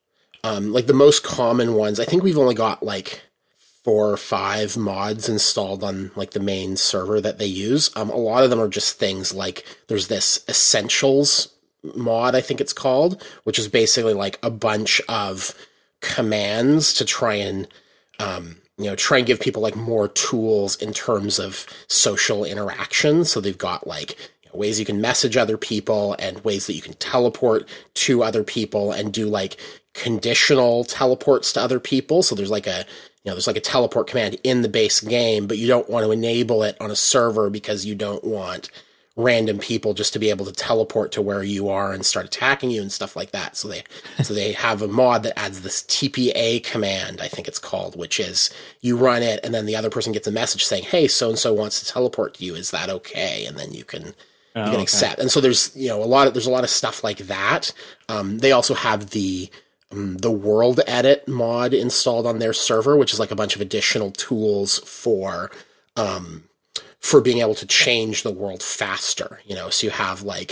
Um, like the most common ones, I think we've only got like four or five mods installed on like the main server that they use. Um, a lot of them are just things like there's this Essentials mod, I think it's called, which is basically like a bunch of commands to try and, um, you know, try and give people like more tools in terms of social interaction. So they've got like you know, ways you can message other people and ways that you can teleport to other people and do like conditional teleports to other people. So there's like a, you know, there's like a teleport command in the base game, but you don't want to enable it on a server because you don't want random people just to be able to teleport to where you are and start attacking you and stuff like that. So they, so they have a mod that adds this T P A command, I think it's called, which is you run it and then the other person gets a message saying, hey, so-and-so wants to teleport to you. Is that okay? And then you can, Oh, you can okay. accept. And so there's, you know, a lot of, there's a lot of stuff like that. Um, they also have the, um, the world edit mod installed on their server, which is like a bunch of additional tools for, um, for being able to change the world faster, you know, so you have like,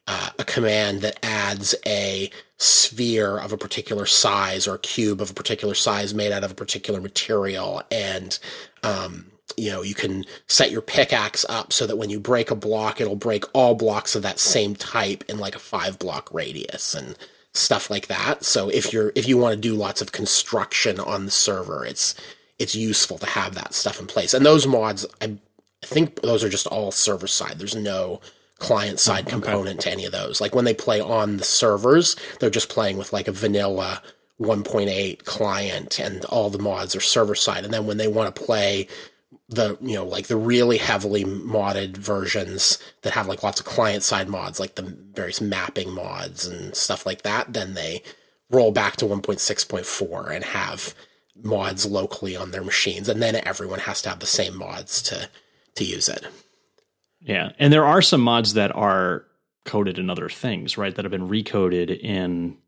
uh, a command that adds a sphere of a particular size or a cube of a particular size made out of a particular material. And, um, you know, you can set your pickaxe up so that when you break a block, it'll break all blocks of that same type in like a five block radius and stuff like that. So if you're, if you want to do lots of construction on the server, it's, it's useful to have that stuff in place. And those mods, I, I think those are just all server side. There's no client side okay. component to any of those. Like when they play on the servers, they're just playing with like a vanilla one point eight client and all the mods are server side. And then when they want to play the, you know, like the really heavily modded versions that have like lots of client side mods, like the various mapping mods and stuff like that, then they roll back to one point six point four and have mods locally on their machines. And then everyone has to have the same mods to, to use it. Yeah. And there are some mods that are coded in other things, right? That have been recoded in,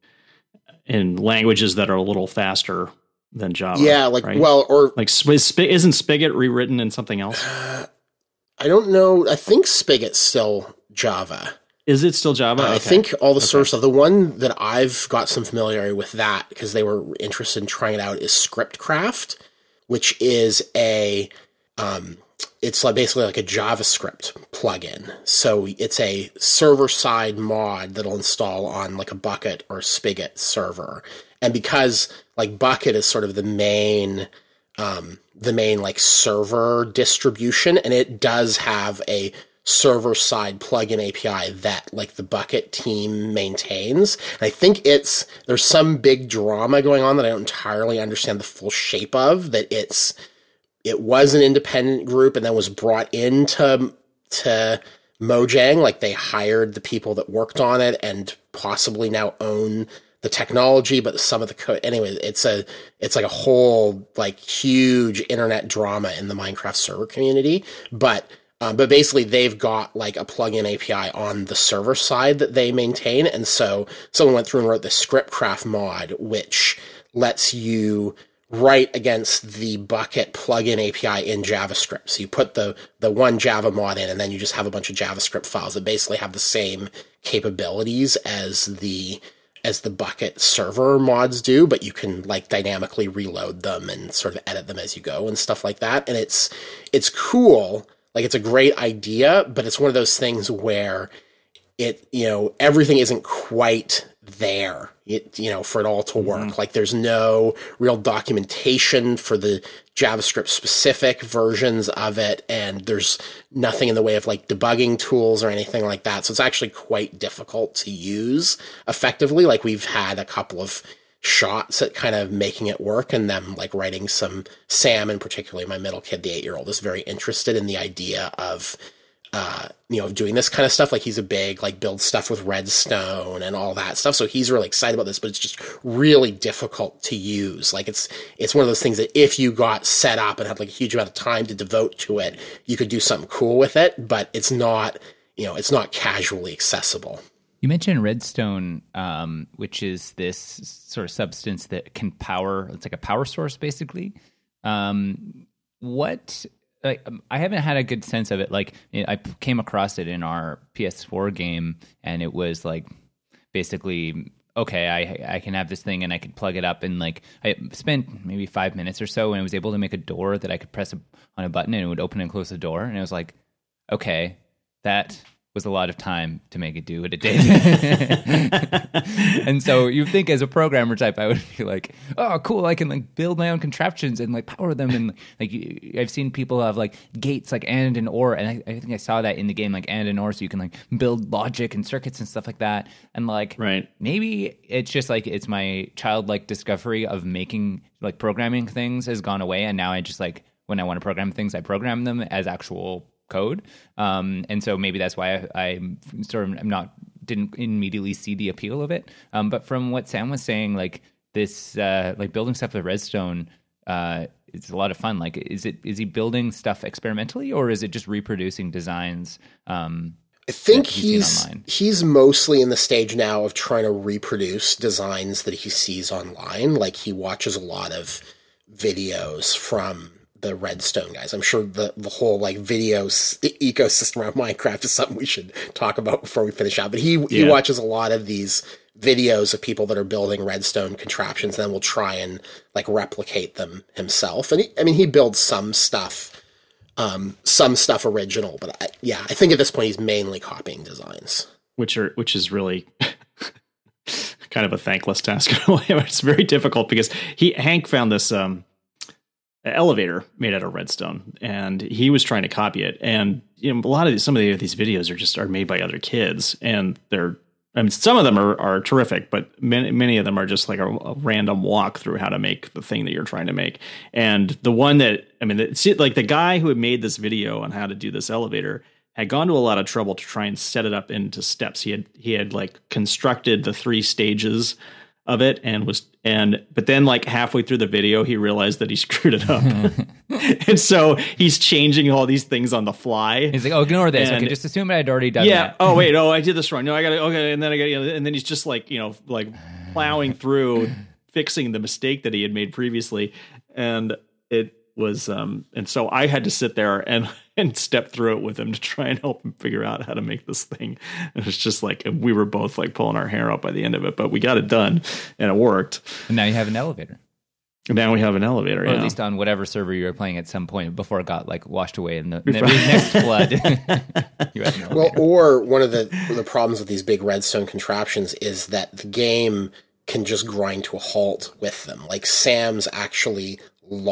in languages that are a little faster than Java. Yeah, like, right? well, or... Like, isn't Spigot rewritten in something else? Uh, I don't know. I think Spigot's still Java. Is it still Java? Uh, okay. I think all the okay. server stuff. The one that I've got some familiarity with that, because they were interested in trying it out, is Scriptcraft, which is a... Um, it's like basically like a JavaScript plugin. So it's a server-side mod that'll install on like a Bucket or Spigot server. And because like Bucket is sort of the main, um, the main like server distribution, and it does have a server-side plugin A P I that like the Bucket team maintains. And I think it's, there's some big drama going on that I don't entirely understand the full shape of, that it's, it was an independent group and then was brought into to Mojang. Like they hired the people that worked on it and possibly now own the technology, but some of the code. Anyway, it's a it's like a whole like huge internet drama in the Minecraft server community. But um, but basically, they've got like a plugin A P I on the server side that they maintain, and so someone went through and wrote the Scriptcraft mod, which lets you write against the Bucket plugin A P I in JavaScript. So you put the, the one Java mod in, and then you just have a bunch of JavaScript files that basically have the same capabilities as the, as the Bucket server mods do, but you can like dynamically reload them and sort of edit them as you go and stuff like that. And it's, it's cool. Like it's a great idea, but it's one of those things where it, you know, everything isn't quite there, it, you know, for it all to work. Mm-hmm. Like there's no real documentation for the JavaScript specific versions of it. And there's nothing in the way of like debugging tools or anything like that. So it's actually quite difficult to use effectively. Like we've had a couple of shots at kind of making it work, and them like writing some, Sam and particularly my middle kid, the eight year old, is very interested in the idea of, uh, you know, doing this kind of stuff. Like he's a big, like build stuff with redstone and all that stuff. So he's really excited about this, but it's just really difficult to use. Like it's, it's one of those things that if you got set up and had like a huge amount of time to devote to it, you could do something cool with it, but it's not, you know, it's not casually accessible. You mentioned redstone, um, which is this sort of substance that can power, it's like a power source basically. Um, what, Like, I haven't had a good sense of it. Like, I came across it in our P S four game, and it was like basically, okay, I I can have this thing and I could plug it up, and like I spent maybe five minutes or so, and I was able to make a door that I could press a, on a button and it would open and close the door, and it was like, okay, that was a lot of time to make it do what it did. And so you think as a programmer type, I would be like, oh, cool, I can like build my own contraptions and like power them. And like I've seen people have like gates like and and or, and I, I think I saw that in the game, like and and or, so you can like build logic and circuits and stuff like that. And like, right. maybe it's just like, it's my childlike discovery of making like programming things has gone away. And now I just like, when I want to program things, I program them as actual code, um, and so maybe that's why I, I sort of I'm not didn't immediately see the appeal of it. Um, but from what Sam was saying, like this, uh, like building stuff with redstone, uh, it's a lot of fun. Like, is it is he building stuff experimentally, or is it just reproducing designs? Um, I think he's he's mostly in the stage now of trying to reproduce designs that he sees online. Like he watches a lot of videos from the Redstone guys. I'm sure the the whole like video s- ecosystem around Minecraft is something we should talk about before we finish out. But he he Yeah. watches a lot of these videos of people that are building Redstone contraptions, and then will try and like replicate them himself. And he, I mean, he builds some stuff, um, some stuff original, but I, yeah, I think at this point he's mainly copying designs. which are which is really kind of a thankless task in a way. It's very difficult because he Hank found this um, elevator made out of redstone, and he was trying to copy it. And you know, a lot of these, some of the, these videos are just are made by other kids, and they're I mean, some of them are, are terrific, but many many of them are just like a, a random walk through how to make the thing that you're trying to make. And the one that I mean, it's like the guy who had made this video on how to do this elevator had gone to a lot of trouble to try and set it up into steps. He had he had like constructed the three stages of it and was and but then like halfway through the video he realized that he screwed it up. And so he's changing all these things on the fly. He's like, oh, ignore this. And- okay, just assume I'd already done Yeah. that. Oh wait. Oh, I did this wrong. No, I got to okay. And then I got you know, and then he's just like you know like plowing through, fixing the mistake that he had made previously, and it was um and so I had to sit there and and step through it with him to try and help him figure out how to make this thing. And it's just like we were both like pulling our hair out by the end of it, but we got it done and it worked. And now you have an elevator. And now we have an elevator. Or yeah. at least on whatever server you were playing at some point before it got like washed away in the, the next flood. You had an Well, elevator. or one of the the problems with these big redstone contraptions is that the game can just grind to a halt with them. Like Sam's actually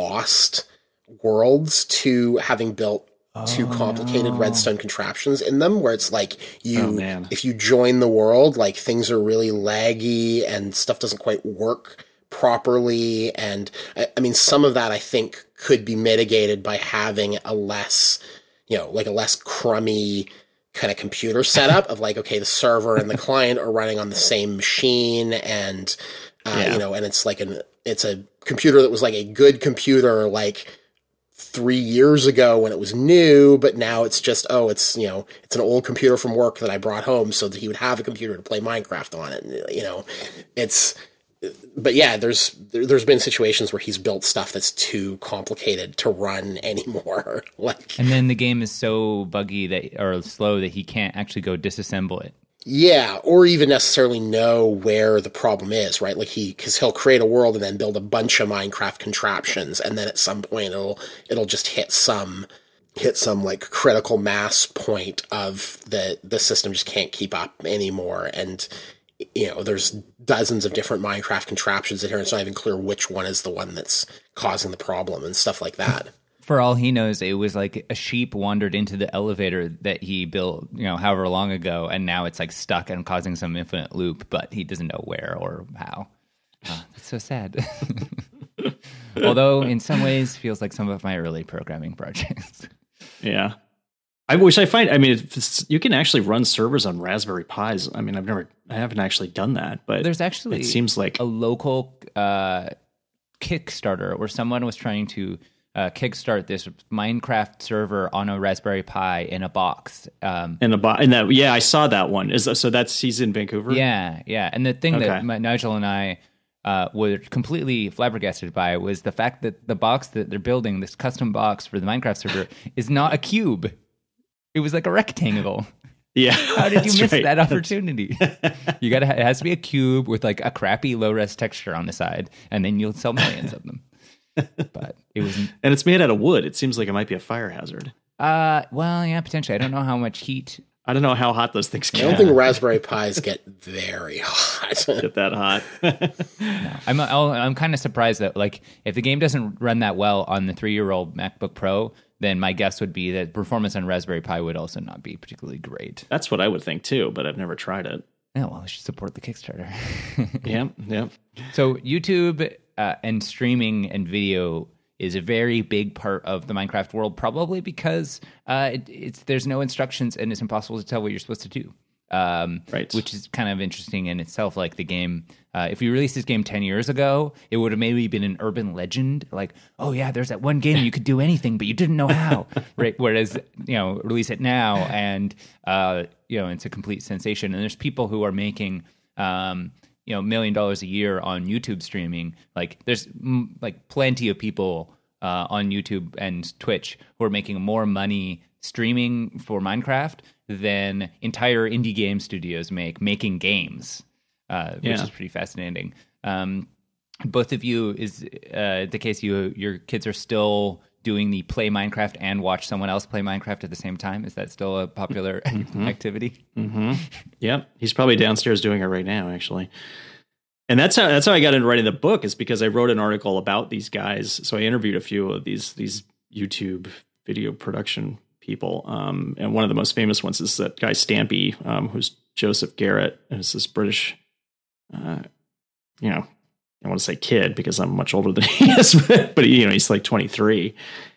lost worlds to having built too complicated redstone contraptions in them, where it's like you, Oh, man. if you join the world, like things are really laggy and stuff doesn't quite work properly. And I, I mean, some of that I think could be mitigated by having a less, you know, like a less crummy kind of computer setup of like, okay, the server and the client are running on the same machine, and uh, Yeah. you know, and it's like an it's a computer that was like a good computer like three years ago when it was new, but now it's just, oh, it's, you know, it's an old computer from work that I brought home so that he would have a computer to play Minecraft on it. And, you know, it's, but yeah, there's, there, there's been situations where he's built stuff that's too complicated to run anymore. Like, And then the game is so buggy that or slow that he can't actually go disassemble it. yeah, or even necessarily know where the problem is, right? Like he, because he'll create a world and then build a bunch of Minecraft contraptions, and then at some point it'll it'll just hit some hit some like critical mass point of the the system just can't keep up anymore, and you know there's dozens of different Minecraft contraptions in here, and it's not even clear which one is the one that's causing the problem and stuff like that. For all he knows, it was like a sheep wandered into the elevator that he built, you know, however long ago, and now it's like stuck and causing some infinite loop, but he doesn't know where or how. Oh, that's so sad. Although, in some ways, feels like some of my early programming projects. Yeah. I wish I find, I mean, it's, you can actually run servers on Raspberry Pis. I mean, I've never, I haven't actually done that, but There's actually it seems like a local uh, Kickstarter where someone was trying to uh, kickstart this Minecraft server on a Raspberry Pi in a box. Um, in the bo- in that, yeah, I saw that one. Is so that's he's in Vancouver. yeah, yeah. And the thing Okay. that my, Nigel and I uh, were completely flabbergasted by was the fact that the box that they're building, this custom box for the Minecraft server, is not a cube. It was like a rectangle. yeah. How did you that's miss right. that opportunity? You got to. It has to be a cube with like a crappy low res texture on the side, and then you'll sell millions of them. But it was. And it's made out of wood. It seems like it might be a fire hazard. Uh, well, yeah, potentially. I don't know how much heat. I don't know how hot those things I get. don't think Raspberry Pis get very hot. get that hot. I'm I'll, I'm kind of surprised that like if the game doesn't run that well on the three year old MacBook Pro, then my guess would be that performance on Raspberry Pi would also not be particularly great. That's what I would think too, but I've never tried it. Yeah, well, I should support the Kickstarter. Yeah, yeah. So YouTube uh, and streaming and video is a very big part of the Minecraft world, probably because uh, it, it's there's no instructions and it's impossible to tell what you're supposed to do. Um, Right. Which is kind of interesting in itself. Like the game, uh, if we released this game ten years ago, it would have maybe been an urban legend. Like, oh yeah, there's that one game you could do anything, but you didn't know how. Right. Whereas, you know, release it now and, uh, you know, it's a complete sensation. And there's people who are making, um, you know, million dollars a year on YouTube streaming. Like there's mm, like plenty of people uh, on YouTube and Twitch who are making more money streaming for Minecraft than entire indie game studios make making games, uh, which Yeah. is pretty fascinating. Um, both of you, is uh, the case you your kids are still doing the play Minecraft and watch someone else play Minecraft at the same time? Is that still a popular activity? Yep, he's probably downstairs doing it right now, actually. And that's how that's how I got into writing the book, is because I wrote an article about these guys. So I interviewed a few of these these YouTube video production people, um, and one of the most famous ones is that guy Stampy, um, who's Joseph Garrett, who's this British, uh, you know, I want to say kid because I'm much older than he is, but, but you know, he's like twenty-three,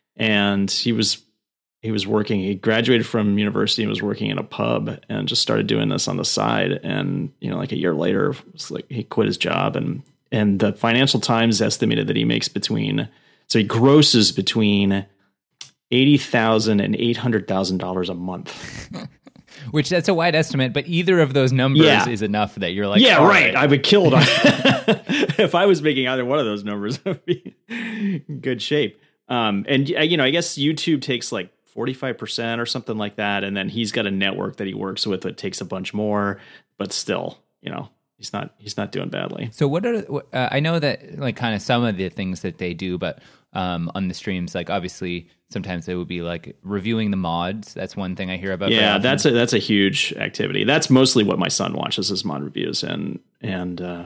and he was he was working. He graduated from university and was working in a pub, and just started doing this on the side. And you know, like a year later, it was like he quit his job, and and the Financial Times estimated that he makes between so he grosses between eighty thousand and eight hundred thousand dollars a month. Which that's a wide estimate, but either of those numbers Yeah. is enough that you're like, Yeah, all right. I would kill it. If I was making either one of those numbers, I'd be in good shape. Um, and, you know, I guess YouTube takes like forty-five percent or something like that. And then he's got a network that he works with that takes a bunch more. But still, you know, he's not he's not doing badly. So what are what- uh, I know that like kind of some of the things that they do, but um, on the streams, like obviously sometimes they would be like reviewing the mods. That's one thing I hear about. very Yeah, often. that's a that's a huge activity. That's mostly what my son watches is mod reviews, and and uh,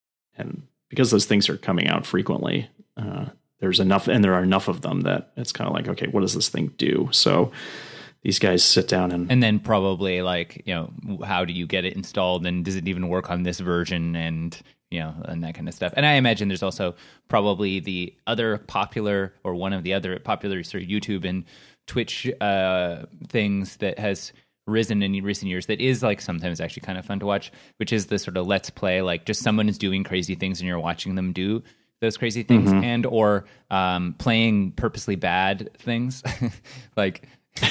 and because those things are coming out frequently, uh, there's enough, and there are enough of them that it's kind of like, okay, what does this thing do? So these guys sit down and and then probably like, you know, how do you get it installed, and does it even work on this version, and you know, and that kind of stuff. And I imagine there's also probably the other popular, or one of the other popular sort of YouTube and Twitch uh, things that has risen in recent years that is like sometimes actually kind of fun to watch, which is the sort of let's play, like just someone is doing crazy things and you're watching them do those crazy things, and or um, playing purposely bad things, like.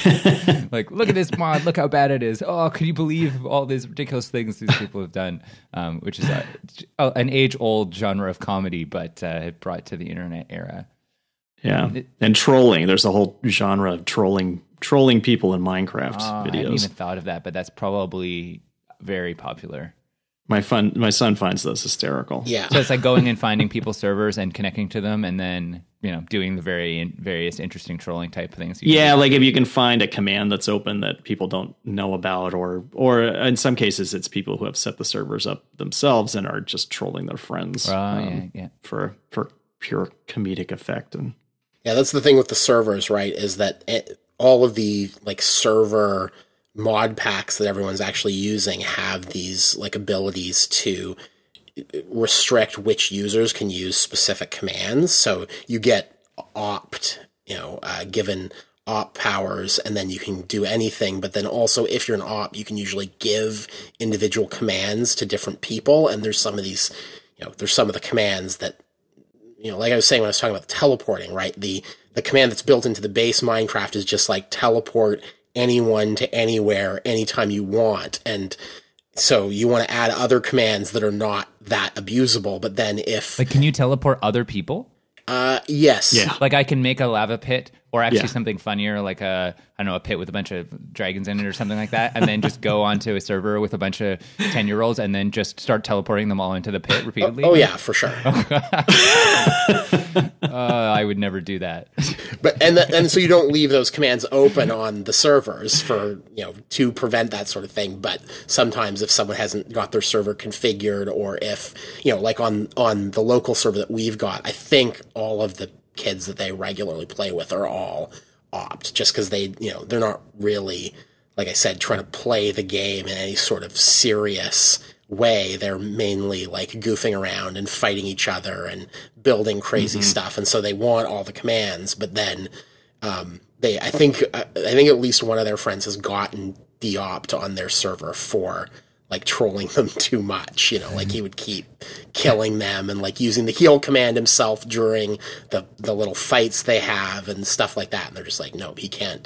Like, look at this mod, look how bad it is. Oh, can you believe all these ridiculous things these people have done? Um, which is a, a, an age-old genre of comedy, but uh, brought to the internet era. yeah, and trolling. There's a whole genre of trolling trolling people in Minecraft Oh, I hadn't videos. even thought of that, but that's probably very popular. My fun, my son finds those hysterical. Yeah. So it's like going and finding people's servers and connecting to them, and then, you know, doing the very various interesting trolling type things. you Yeah, can do. like if you can find a command that's open that people don't know about, or or in some cases it's people who have set the servers up themselves and are just trolling their friends Oh, um, yeah, yeah. for for pure comedic effect. And Yeah, that's the thing with the servers, right? Is that it, all of the like server mod packs that everyone's actually using have these like abilities to restrict which users can use specific commands. So you get opt, you know, uh, given op powers, and then you can do anything. But then also, if you're an op, you can usually give individual commands to different people. And there's some of these, you know, there's some of the commands that, you know, like I was saying when I was talking about teleporting, right? The the command that's built into the base Minecraft is just like teleport anyone to anywhere, anytime you want. And so you want to add other commands that are not that abusable. But then if, Like, can you teleport other people? uh, yes. yeah, Like, I can make a lava pit, or actually Yeah. something funnier, like a, I don't know, a pit with a bunch of dragons in it or something like that, and then just go onto a server with a bunch of ten-year-olds and then just start teleporting them all into the pit repeatedly. Oh yeah, for sure. Uh, I would never do that. But and the, and so you don't leave those commands open on the servers for, you know, to prevent that sort of thing. But sometimes if someone hasn't got their server configured, or if, you know, like on on the local server that we've got, I think all of the kids that they regularly play with are all opt, just because they, you know, they're not really, like I said, trying to play the game in any sort of serious way. They're mainly like goofing around and fighting each other and building crazy stuff, and so they want all the commands. But then um, they, I think, uh, I think at least one of their friends has gotten de-opt on their server for like trolling them too much. You know, like he would keep killing them and like using the heal command himself during the the little fights they have and stuff like that. And they're just like, no, he can't.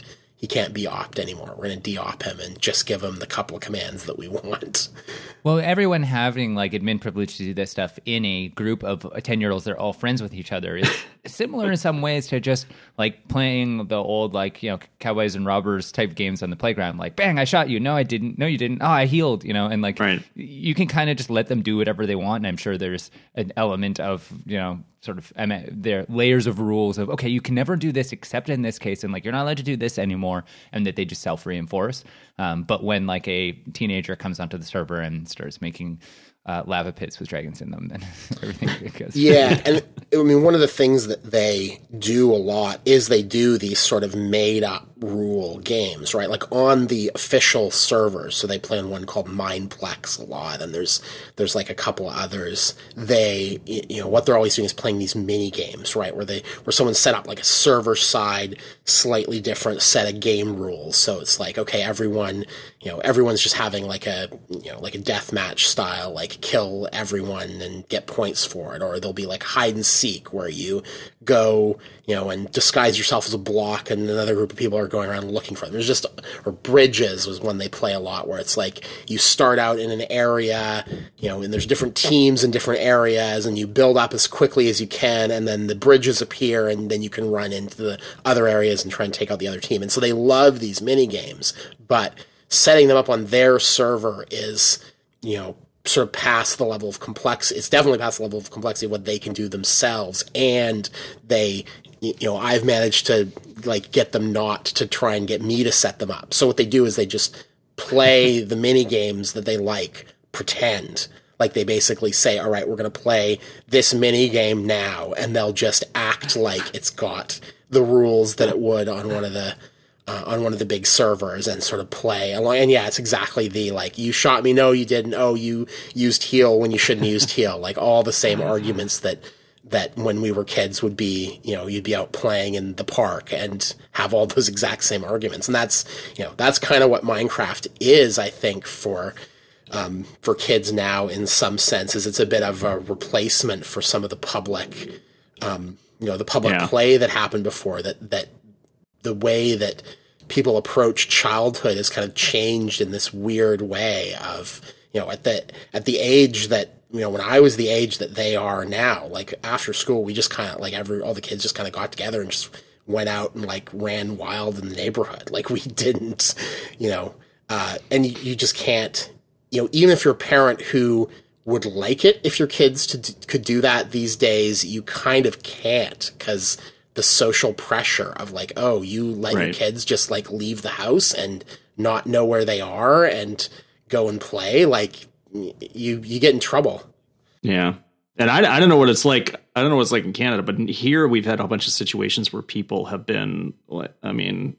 he can't be opt anymore. We're going to de-op him and just give him the couple of commands that we want. Well, everyone having like admin privilege to do this stuff in a group of ten-year-olds that are all friends with each other is similar in some ways to just like playing the old like, you know, cowboys and robbers type games on the playground. Like, bang, I shot you. No, I didn't. No, you didn't. Oh, I healed, you know, and like right. you can kind of just let them do whatever they want. And I'm sure there's an element of, you know, sort of I mean, there are layers of rules of, okay, you can never do this except in this case. And like, you're not allowed to do this anymore. And that they just self-reinforce. Um, but when like a teenager comes onto the server and starts making uh, lava pits with dragons in them, then everything goes. Yeah, and I mean, one of the things that they do a lot is they do these sort of made-up rule games, right? Like on the official servers, so they play on one called Mineplex a lot, and there's there's like a couple of others. They, you know, what they're always doing is playing these mini games, right? Where they where someone set up like a server-side, slightly different set of game rules. So it's like, okay, everyone, you know, everyone's just having like a, you know, like a deathmatch style, like kill everyone and get points for it. Or there'll be like hide and seek where you go, you know, and disguise yourself as a block and another group of people are going around looking for them. There's just, or bridges was one they play a lot where it's like you start out in an area, you know, and there's different teams in different areas and you build up as quickly as you can and then the bridges appear and then you can run into the other areas and try and take out the other team. And so they love these mini games, but setting them up on their server is, you know, sort of past the level of complex. It's definitely past the level of complexity of what they can do themselves. And they, you know, I've managed to like get them not to try and get me to set them up. So what they do is they just play the mini games that they like, pretend. Like they basically say, all right, we're going to play this mini game now. And they'll just act like it's got the rules that it would on one of the, Uh, on one of the big servers and sort of play along. And yeah, it's exactly the, like, you shot me, no, you didn't, oh, you used heal when you shouldn't have used heal. Like, all the same arguments that, that when we were kids would be, you know, you'd be out playing in the park and have all those exact same arguments. And that's, you know, that's kind of what Minecraft is, I think, for, um, for kids now in some sense, is it's a bit of a replacement for some of the public, um, you know, the public yeah. play that happened before, that, that, the way that people approach childhood has kind of changed in this weird way of, you know, at the, at the age that, you know, when I was the age that they are now, like after school, we just kind of like every, all the kids just kind of got together and just went out and like ran wild in the neighborhood. Like we didn't, you know, uh, and you, you just can't, you know, even if you're a parent who would like it, if your kids to, could do that these days, you kind of can't, because the social pressure of like, oh, you let right. your kids just like leave the house and not know where they are and go and play, like you you get in trouble. Yeah. And I, I don't know what it's like. I don't know what it's like in Canada, but here we've had a bunch of situations where people have been, I mean,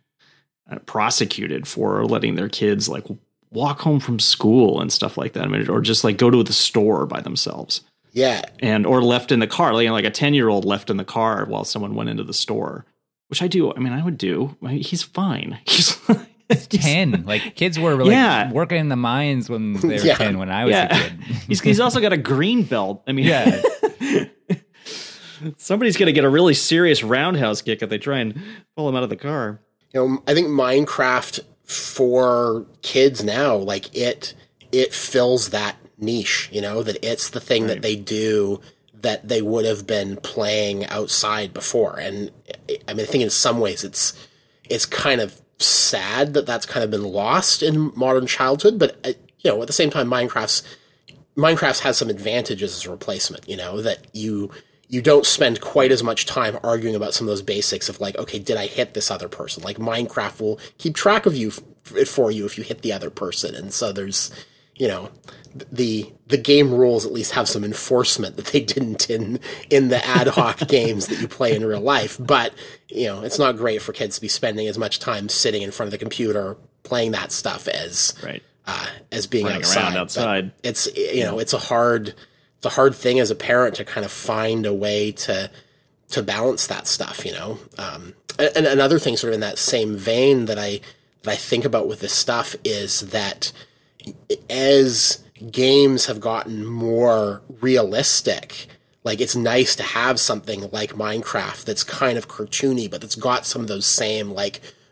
prosecuted for letting their kids like walk home from school and stuff like that. I mean, or just like go to the store by themselves. Yeah. And, or left in the car, like, like a ten year old left in the car while someone went into the store, which I do. I mean, I would do. I mean, he's fine. He's, he's ten. Like kids were like yeah. working in the mines when they were yeah. ten, when I was yeah. a kid. he's, he's also got a green belt. I mean, yeah. Somebody's going to get a really serious roundhouse kick if they try and pull him out of the car. You know, I think Minecraft for kids now, like it, it fills that niche, you know, that it's the thing right. that they do that they would have been playing outside before. And I mean, I think in some ways it's, it's kind of sad that that's kind of been lost in modern childhood, but uh, you know, at the same time, Minecraft's, Minecraft has some advantages as a replacement, you know, that you, you don't spend quite as much time arguing about some of those basics of like, okay, did I hit this other person? Like Minecraft will keep track of you f- for you if you hit the other person. And so there's, you know, the the game rules at least have some enforcement that they didn't in in the ad hoc games that you play in real life. But, you know, it's not great for kids to be spending as much time sitting in front of the computer playing that stuff as right. uh, as being Running outside. around outside. But it's, you know, it's a hard it's a hard thing as a parent to kind of find a way to to balance that stuff, you know. Um, and another thing sort of in that same vein that I that I think about with this stuff is that as games have gotten more realistic, like it's nice to have something like Minecraft that's kind of cartoony, but that's got some of those same like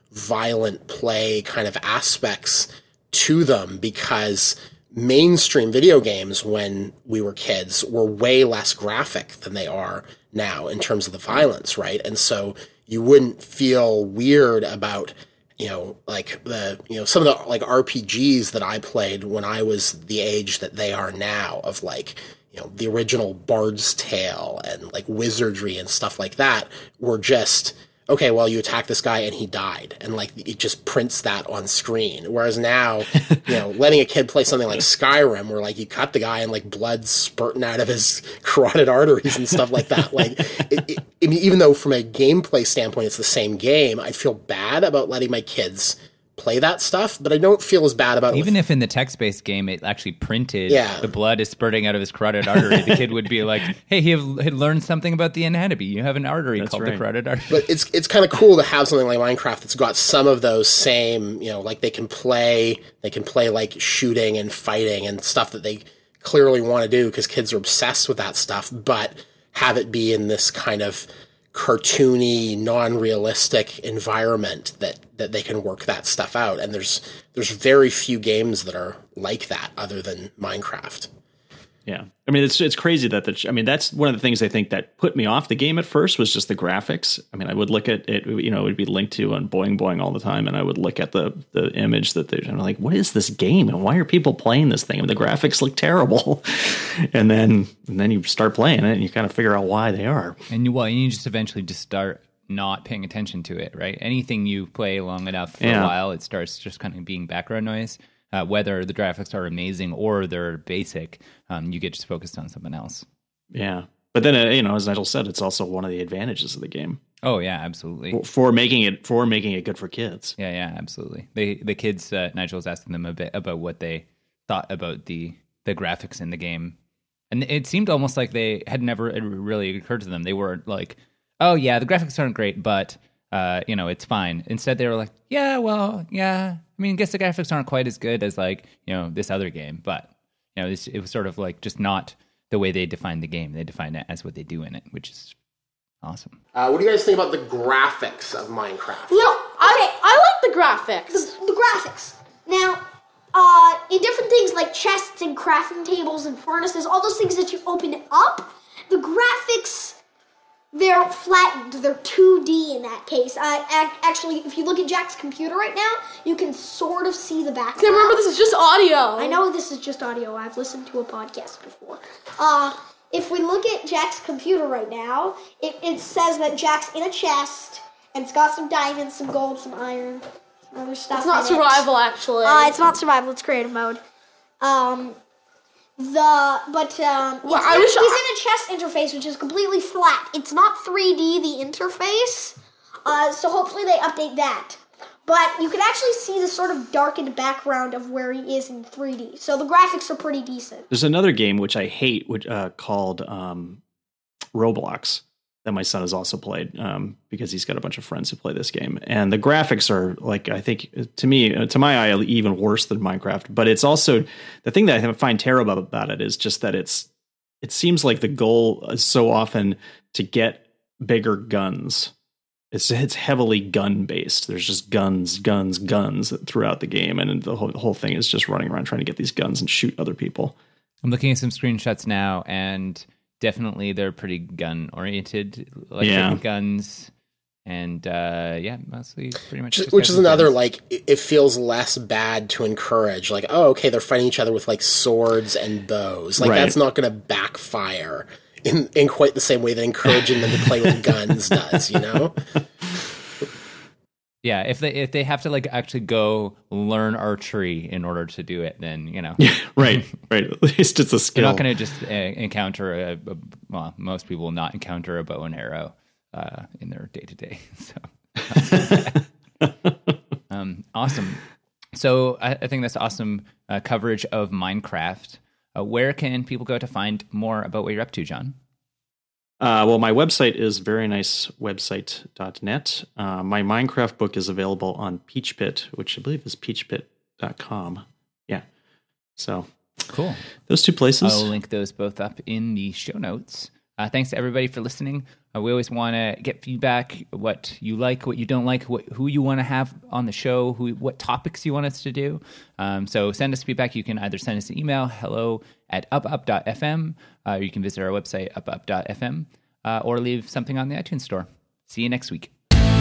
violent play kind of aspects to them, because mainstream video games when we were kids were way less graphic than they are now in terms of the violence, right? And so you wouldn't feel weird about, you know, like the, you know, some of the like R P Gs that I played when I was the age that they are now, of like, you know, the original Bard's Tale and like wizardry and stuff like that, were just, okay, well, you attack this guy and he died, and like it just prints that on screen. Whereas now, you know, letting a kid play something like Skyrim, where like you cut the guy and like blood's spurting out of his carotid arteries and stuff like that. Like, it, it, I mean, even though from a gameplay standpoint it's the same game, I feel bad about letting my kids play that stuff, but I don't feel as bad about it. Even with, if in the text-based game it actually printed, yeah. the blood is spurting out of his carotid artery, the kid would be like, hey, he have, had learned something about the anatomy. You have an artery That's called right. the carotid artery. But it's it's kind of cool to have something like Minecraft that's got some of those same, you know, like they can play, they can play like shooting and fighting and stuff that they clearly want to do because kids are obsessed with that stuff, but have it be in this kind of cartoony, non-realistic environment that, that they can work that stuff out. And there's there's very few games that are like that other than Minecraft. Yeah. I mean, it's it's crazy that the, I mean, that's one of the things I think that put me off the game at first was just the graphics. I mean, I would look at it, you know, it would be linked to on Boing Boing all the time. And I would look at the, the image that they're I'm like, what is this game? And why are people playing this thing? I mean, the graphics look terrible. and then, and then you start playing it and you kind of figure out why they are. And you, well, you just eventually just start not paying attention to it, right? Anything you play long enough for Yeah. a while, it starts just kind of being background noise. Uh, whether the graphics are amazing or they're basic, um, you get just focused on something else. Yeah. But then, uh, you know, as Nigel said, it's also one of the advantages of the game Oh yeah, absolutely. for, for making it, for making it good for kids. Yeah, yeah, absolutely. They the kids, uh, Nigel was asking them a bit about what they thought about the the graphics in the game, and it seemed almost like they had never it really occurred to them. They were like, "Oh yeah, the graphics aren't great, but uh, you know, it's fine." Instead, they were like, "Yeah, well, yeah. I mean, I guess the graphics aren't quite as good as like you know this other game, but you know, this, it was sort of like just not the way they defined the game. They defined it as what they do in it, which is awesome." Uh, what do you guys think about the graphics of Minecraft? No, I I like the graphics. The, the graphics. Now, uh, in different things like chests and crafting tables and furnaces, all those things that you open up, the graphics, they're flattened. They're two D in that case. Uh, ac- actually, if you look at Jack's computer right now, you can sort of see the background. Okay, remember this is just audio. I know this is just audio. I've listened to a podcast before. Uh, if we look at Jack's computer right now, it, it says that Jack's in a chest, and it's got some diamonds, some gold, some iron, some other stuff. It's not in survival, actually. It. Uh, it's not survival. It's creative mode. Um, the but um, Well, it's I in, wish he's I- in a chest interface, which is completely flat. It's not three D, the interface. Uh, so hopefully they update that. But you can actually see the sort of darkened background of where he is in three D. So the graphics are pretty decent. There's another game which I hate, which uh, called um, Roblox, that my son has also played um, because he's got a bunch of friends who play this game. And the graphics are like, I think to me, to my eye, even worse than Minecraft. But it's also the thing that I find terrible about it is just that it's, it seems like the goal is so often to get bigger guns. It's it's heavily gun based. There's just guns, guns, guns throughout the game, and the whole the whole thing is just running around trying to get these guns and shoot other people. I'm looking at some screenshots now, and definitely they're pretty gun oriented, electric Yeah. guns, and uh, yeah, mostly pretty much. Which, just which is guns. another, like, it it feels less bad to encourage. Like, oh, okay, they're fighting each other with, like, swords and bows. Like, Right. that's not going to backfire in, in quite the same way that encouraging them to play with guns does, you know? Yeah, if they if they have to like actually go learn archery in order to do it, then you know. right, right. At least it's a They're skill. not going to just uh, encounter a, a well, most people will not encounter a bow and arrow uh, in their day to day. So, um, awesome. So I, I think that's awesome uh, coverage of Minecraft. Uh, where can people go to find more about what you're up to, John? Uh, well, my website is very nice website dot net. Uh, my Minecraft book is available on PeachPit, which I believe is peach pit dot com. Yeah. So Cool. those two places. I'll link those both up in the show notes. Uh, thanks to everybody for listening. Uh, we always want to get feedback, what you like, what you don't like, what, who you want to have on the show, who, what topics you want us to do. Um, so send us feedback. You can either send us an email, hello at upup.fm, uh, or you can visit our website, upup.fm, uh, or leave something on the iTunes store. See you next week.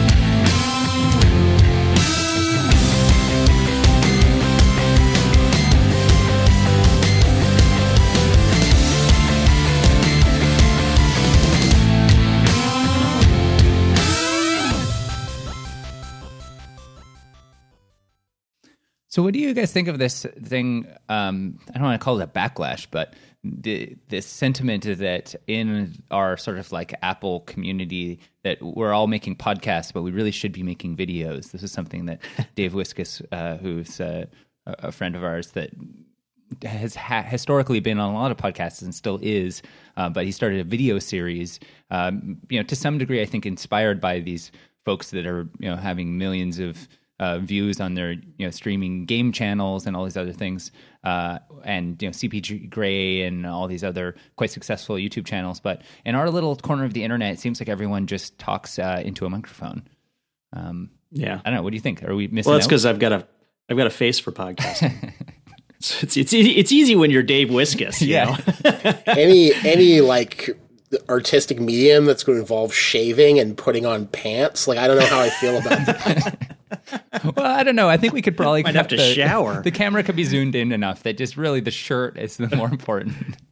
So what do you guys think of this thing? Um, I don't want to call it a backlash, but the, this sentiment that in our sort of like Apple community that we're all making podcasts, but we really should be making videos. This is something that Dave Wiskus, uh, who's uh, a friend of ours that has ha- historically been on a lot of podcasts and still is, uh, but he started a video series, um, you know, to some degree, I think inspired by these folks that are, you know, having millions of Uh, views on their you know streaming game channels and all these other things, uh, and you know C P Grey and all these other quite successful YouTube channels. But in our little corner of the internet, it seems like everyone just talks uh, into a microphone. Um, yeah, I don't know. What do you think? Are we missing? Well, that's out? because I've got a I've got a face for podcasting. So it's it's easy, it's easy when you're Dave Wiskus. You Yeah. know? any any like artistic medium that's going to involve shaving and putting on pants. Like I don't know how I feel about that. Well, I don't know. I think we could probably Might cut have to the, shower. The camera could be zoomed in enough that just really the shirt is the more important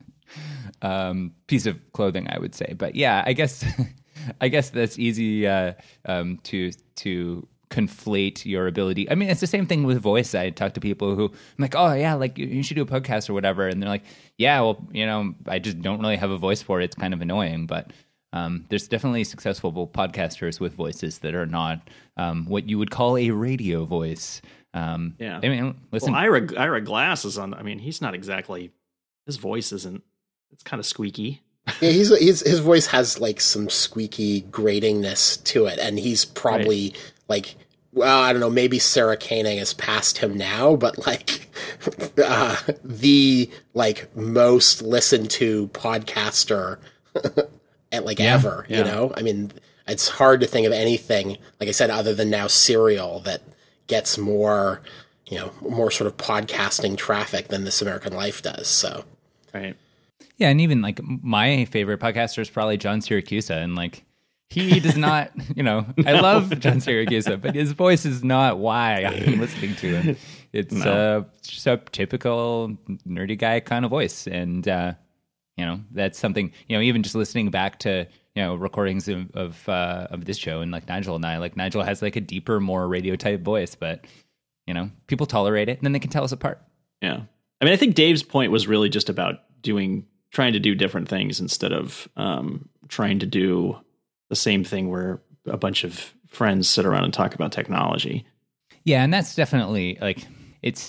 um, piece of clothing, I would say. But yeah, I guess I guess that's easy uh, um, to to conflate your ability. I mean, it's the same thing with voice. I talk to people who I'm like, oh yeah, like you should do a podcast or whatever, and they're like, yeah, well, you know, I just don't really have a voice for it. It's kind of annoying, but. Um, there's definitely successful podcasters with voices that are not um, what you would call a radio voice. Um, Yeah. I mean, listen. Well, Ira Ira Glass is on. I mean, he's not exactly. His voice isn't. It's kind of squeaky. Yeah, he's, he's his voice has like some squeaky gratingness to it, and he's probably right. like, well, I don't know, maybe Sarah Koenig has passed him now, but like uh, the like most listened to podcaster. At like yeah, ever, yeah. you know? I mean, it's hard to think of anything, like I said, other than now Serial that gets more, you know, more sort of podcasting traffic than This American Life does. So, right. Yeah, and even like my favorite podcaster is probably John Siracusa, and like he does not, you know, I love John Siracusa, but his voice is not why I'm listening to him. It's no. uh, just a typical nerdy guy kind of voice, and uh, you know, that's something, you know, even just listening back to, you know, recordings of of, uh, of this show and like Nigel and I, like Nigel has like a deeper, more radio type voice, but, you know, people tolerate it and then they can tell us apart. Yeah. I mean, I think Dave's point was really just about doing, trying to do different things instead of um, trying to do the same thing where a bunch of friends sit around and talk about technology. Yeah. And that's definitely like, it's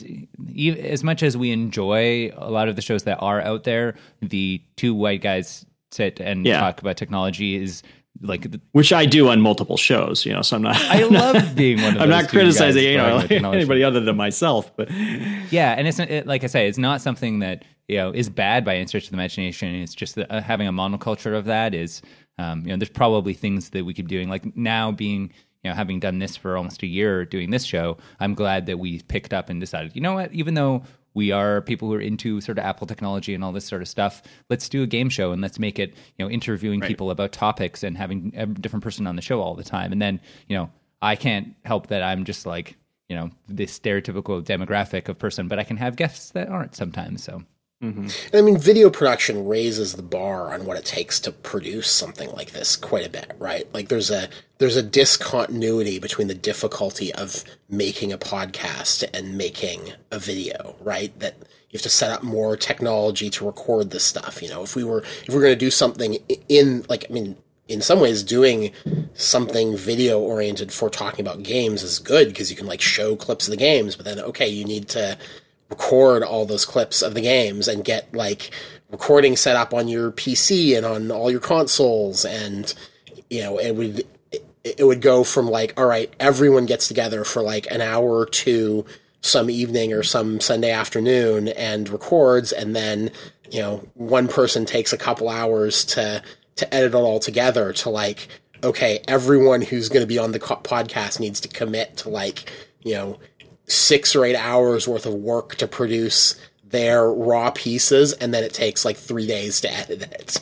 as much as we enjoy a lot of the shows that are out there, the two white guys sit and yeah. talk about technology is like, the, which I do on multiple shows, you know, so I'm not, I love being one of those. I'm not criticizing, you know, like technology. Anybody other than myself, but yeah. And it's it, like I say, it's not something that, you know, is bad by any stretch of the imagination. It's just that uh, having a monoculture of that is, um, you know, there's probably things that we could be doing, like now being, you know, having done this for almost a year doing this show, I'm glad that we picked up and decided, you know what, even though we are people who are into sort of Apple technology and all this sort of stuff, let's do a game show and let's make it, you know, interviewing right. people about topics and having a different person on the show all the time. And then, you know, I can't help that I'm just like, you know, this stereotypical demographic of person, but I can have guests that aren't sometimes. So. Mm-hmm. I mean, video production raises the bar on what it takes to produce something like this quite a bit, right? Like there's a there's a discontinuity between the difficulty of making a podcast and making a video, right? That you have to set up more technology to record this stuff. You know, if we were if we we're going to do something in like, I mean, in some ways, doing something video oriented for talking about games is good because you can like show clips of the games, but then okay, you need to record all those clips of the games and get like recording set up on your P C and on all your consoles. And, you know, it would, it would go from like, all right, everyone gets together for like an hour or two some evening or some Sunday afternoon and records. And then, you know, one person takes a couple hours to to edit it all together to like, okay, everyone who's going to be on the co- podcast needs to commit to like, you know, six or eight hours worth of work to produce their raw pieces, and then it takes like three days to edit it.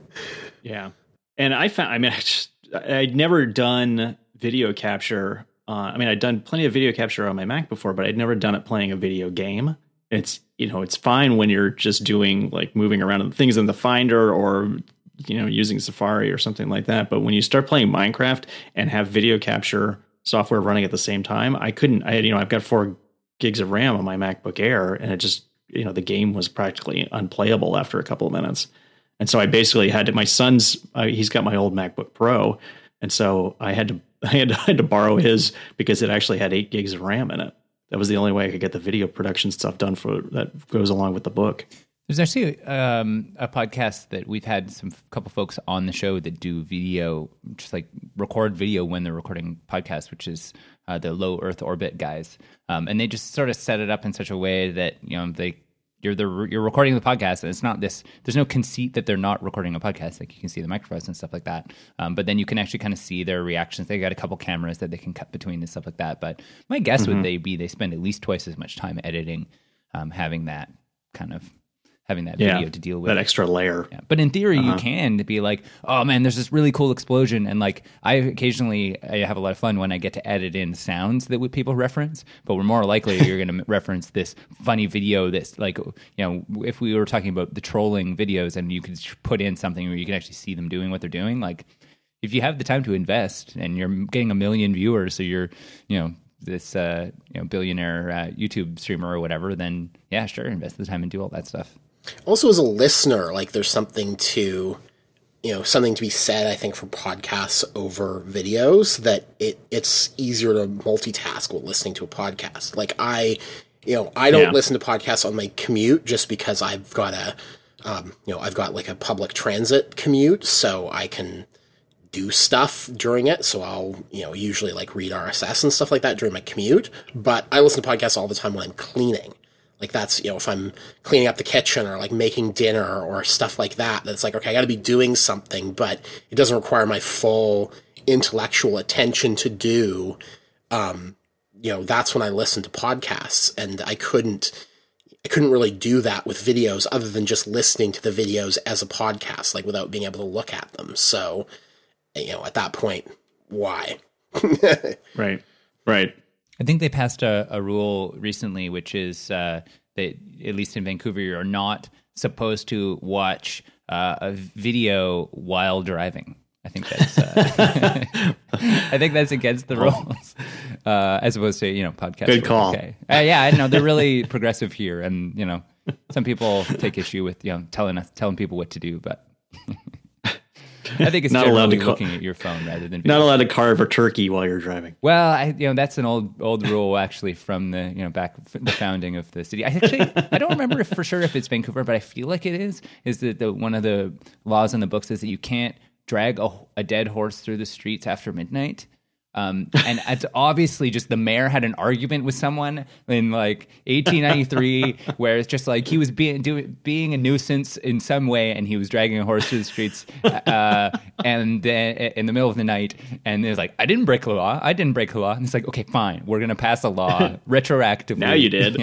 Yeah. And I found, I mean, I just, I'd never done video capture. Uh, I mean, I'd done plenty of video capture on my Mac before, but I'd never done it playing a video game. It's, you know, it's fine when you're just doing like moving around things in the Finder or, you know, using Safari or something like that. But when you start playing Minecraft and have video capture software running at the same time, I couldn't, I had, you know, I've got four gigs of RAM on my MacBook Air, and it just, you know, the game was practically unplayable after a couple of minutes. And so I basically had to, my son's, uh, he's got my old MacBook Pro. And so I had to, I had to, I had to borrow his because it actually had eight gigs of RAM in it. That was the only way I could get the video production stuff done for that goes along with the book. There's actually um, a podcast that we've had some couple folks on the show that do video, just like record video when they're recording podcasts, which is uh, the Low Earth Orbit guys. Um, and they just sort of set it up in such a way that, you know, they you're the you're recording the podcast, and it's not this. There's no conceit that they're not recording a podcast. Like you can see the microphones and stuff like that. Um, but then you can actually kind of see their reactions. They got a couple cameras that they can cut between and stuff like that. But my guess mm-hmm. would they be they spend at least twice as much time editing, um, having that kind of. having that yeah, video to deal with. That extra layer. Yeah. But in theory, uh-huh. you can be like, oh man, there's this really cool explosion. And like, I occasionally I have a lot of fun when I get to edit in sounds that people reference, but we're more likely you're going to reference this funny video that's like, you know, if we were talking about the trolling videos and you could put in something where you can actually see them doing what they're doing. Like if you have the time to invest and you're getting a million viewers, so you're, you know, this uh, you know, billionaire uh, YouTube streamer or whatever, then yeah, sure, invest the time and do all that stuff. Also, as a listener, like there's something to, you know, something to be said, I think, for podcasts over videos, that it it's easier to multitask while listening to a podcast. Like I, you know, I don't yeah. listen to podcasts on my commute just because I've got a, um, you know, I've got like a public transit commute, so I can do stuff during it. So I'll, you know, usually like read R S S and stuff like that during my commute. But I listen to podcasts all the time when I'm cleaning. Like that's, you know, if I'm cleaning up the kitchen or like making dinner or stuff like that, that's like, okay, I got to be doing something, but it doesn't require my full intellectual attention to do. Um, you know, that's when I listen to podcasts, and I couldn't, I couldn't really do that with videos other than just listening to the videos as a podcast, like without being able to look at them. So, you know, at that point, why? Right. Right. I think they passed a, a rule recently, which is uh, that, at least in Vancouver, you're not supposed to watch uh, a video while driving. I think that's uh, I think that's against the rules, uh, as opposed to, you know, podcasts. Good call. Okay. Uh, yeah, I know they're really progressive here, and you know, some people take issue with, you know, telling us telling people what to do, but. I think it's not generally allowed to looking ca- at your phone rather than video. Not allowed to carve a turkey while you're driving. Well, I, you know, that's an old old rule actually from the, you know, back the founding of the city. I actually I don't remember if for sure if it's Vancouver, but I feel like it is. Is that the one of the laws in the books is that you can't drag a, a dead horse through the streets after midnight. Um, and it's obviously just the mayor had an argument with someone in like eighteen ninety-three where it's just like he was being doing being a nuisance in some way, and he was dragging a horse through the streets uh, and then in the middle of the night, and it was like, I didn't break the law I didn't break the law and it's like, okay, fine, we're gonna pass a law retroactively. Now you did. Yeah.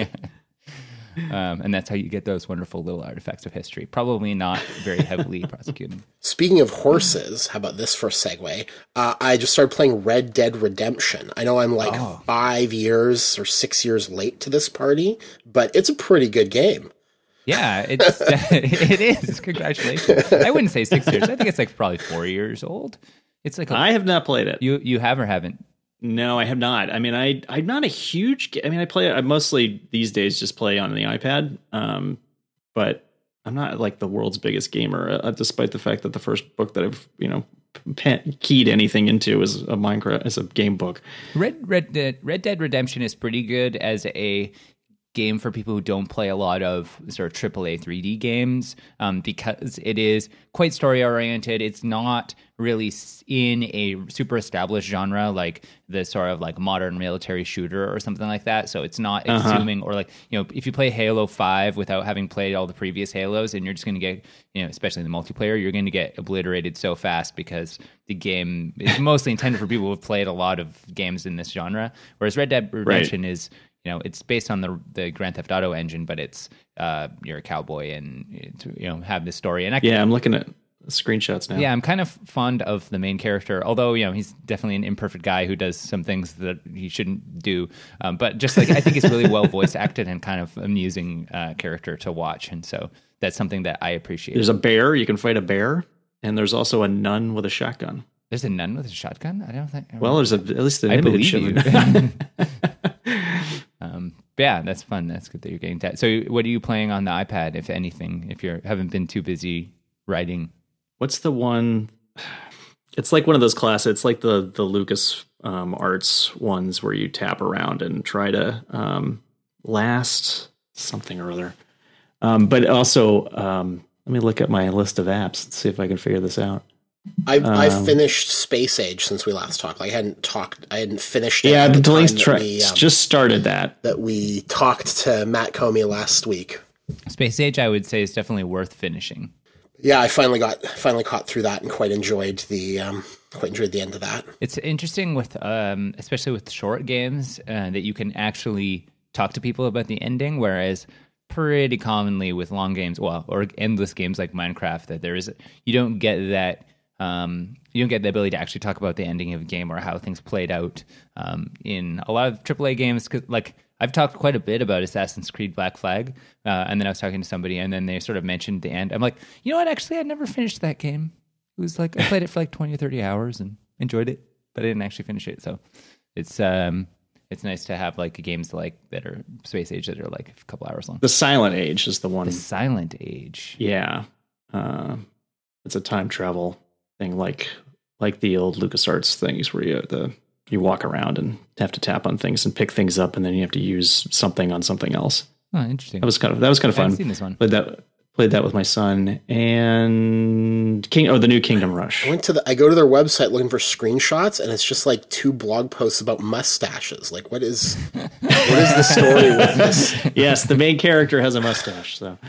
Um, and that's how you get those wonderful little artifacts of history. Probably not very heavily prosecuted. Speaking of horses, how about this for a segue? Uh, I just started playing Red Dead Redemption. I know I'm like oh. five years or six years late to this party, but it's a pretty good game. Yeah, it's it is. Congratulations. I wouldn't say six years. I think it's like probably four years old. It's like a, I have not played it. You you have or haven't? No, I have not. I mean, I, I'm not a huge... I mean, I play... I mostly these days just play on the iPad, um, but I'm not like the world's biggest gamer, uh, despite the fact that the first book that I've, you know, pen, keyed anything into is a Minecraft, is a game book. Red Red Dead, Red Dead Redemption is pretty good as a game for people who don't play a lot of sort of triple A three D games um, because it is quite story oriented. It's not really in a super established genre like the sort of like modern military shooter or something like that. So it's not Uh-huh. assuming or like, you know, if you play Halo five without having played all the previous Halos and you're just going to get, you know, especially in the multiplayer, you're going to get obliterated so fast because the game is mostly intended for people who have played a lot of games in this genre. Whereas Red Dead Redemption Right. is, you know, it's based on the the Grand Theft Auto engine, but it's uh, you're a cowboy and it's, you know, have this story. And I, Yeah, I'm looking at screenshots now. yeah, I'm kind of fond of the main character, although, you know, he's definitely an imperfect guy who does some things that he shouldn't do. Um, but just like, I think he's really well voice acted and kind of amusing uh, character to watch. And so that's something that I appreciate. There's a bear. You can fight a bear. And there's also a nun with a shotgun. There's a nun with a shotgun? I don't think. Well, there's a, at least an I image believe of you. it. um, but yeah, that's fun. That's good that you're getting that. So what are you playing on the iPad, if anything, if you haven't been too busy writing? What's the one? It's like one of those classes. It's like the the Lucas um, Arts ones where you tap around and try to um, last something or other. Um, but also, um, let me look at my list of apps and see if I can figure this out. I I Um, finished Space Age since we last talked. Like, I hadn't talked. I hadn't finished it. Yeah, at the the Delaney's time that tra- we, um, just started that. that we talked to Matt Comey last week. Space Age, I would say, is definitely worth finishing. Yeah, I finally got finally caught through that and quite enjoyed the um, quite enjoyed the end of that. It's interesting with, um, especially with short games, uh, that you can actually talk to people about the ending, whereas pretty commonly with long games, well, or endless games like Minecraft, that there is you don't get that. Um, you don't get the ability to actually talk about the ending of a game or how things played out um, in a lot of triple A games. 'Cause, like, I've talked quite a bit about Assassin's Creed Black Flag, uh, and then I was talking to somebody, and then they sort of mentioned the end. I'm like, you know what? Actually, I never finished that game. It was like I played it for like twenty or thirty hours and enjoyed it, but I didn't actually finish it. So it's um, it's nice to have like games like that are Space Age that are like a couple hours long. The Silent Age is the one. The Silent Age. Yeah, uh, it's a time travel thing, like like the old LucasArts things where you the you walk around and have to tap on things and pick things up, and then you have to use something on something else. Oh, interesting. That was kind of that was kind of I haven't fun. seen this one. Played that played that with my son and King. Oh, the new Kingdom Rush. I went to the. I go to their website looking for screenshots, and it's just like two blog posts about mustaches. Like, what is what is the story with this? Yes, the main character has a mustache. So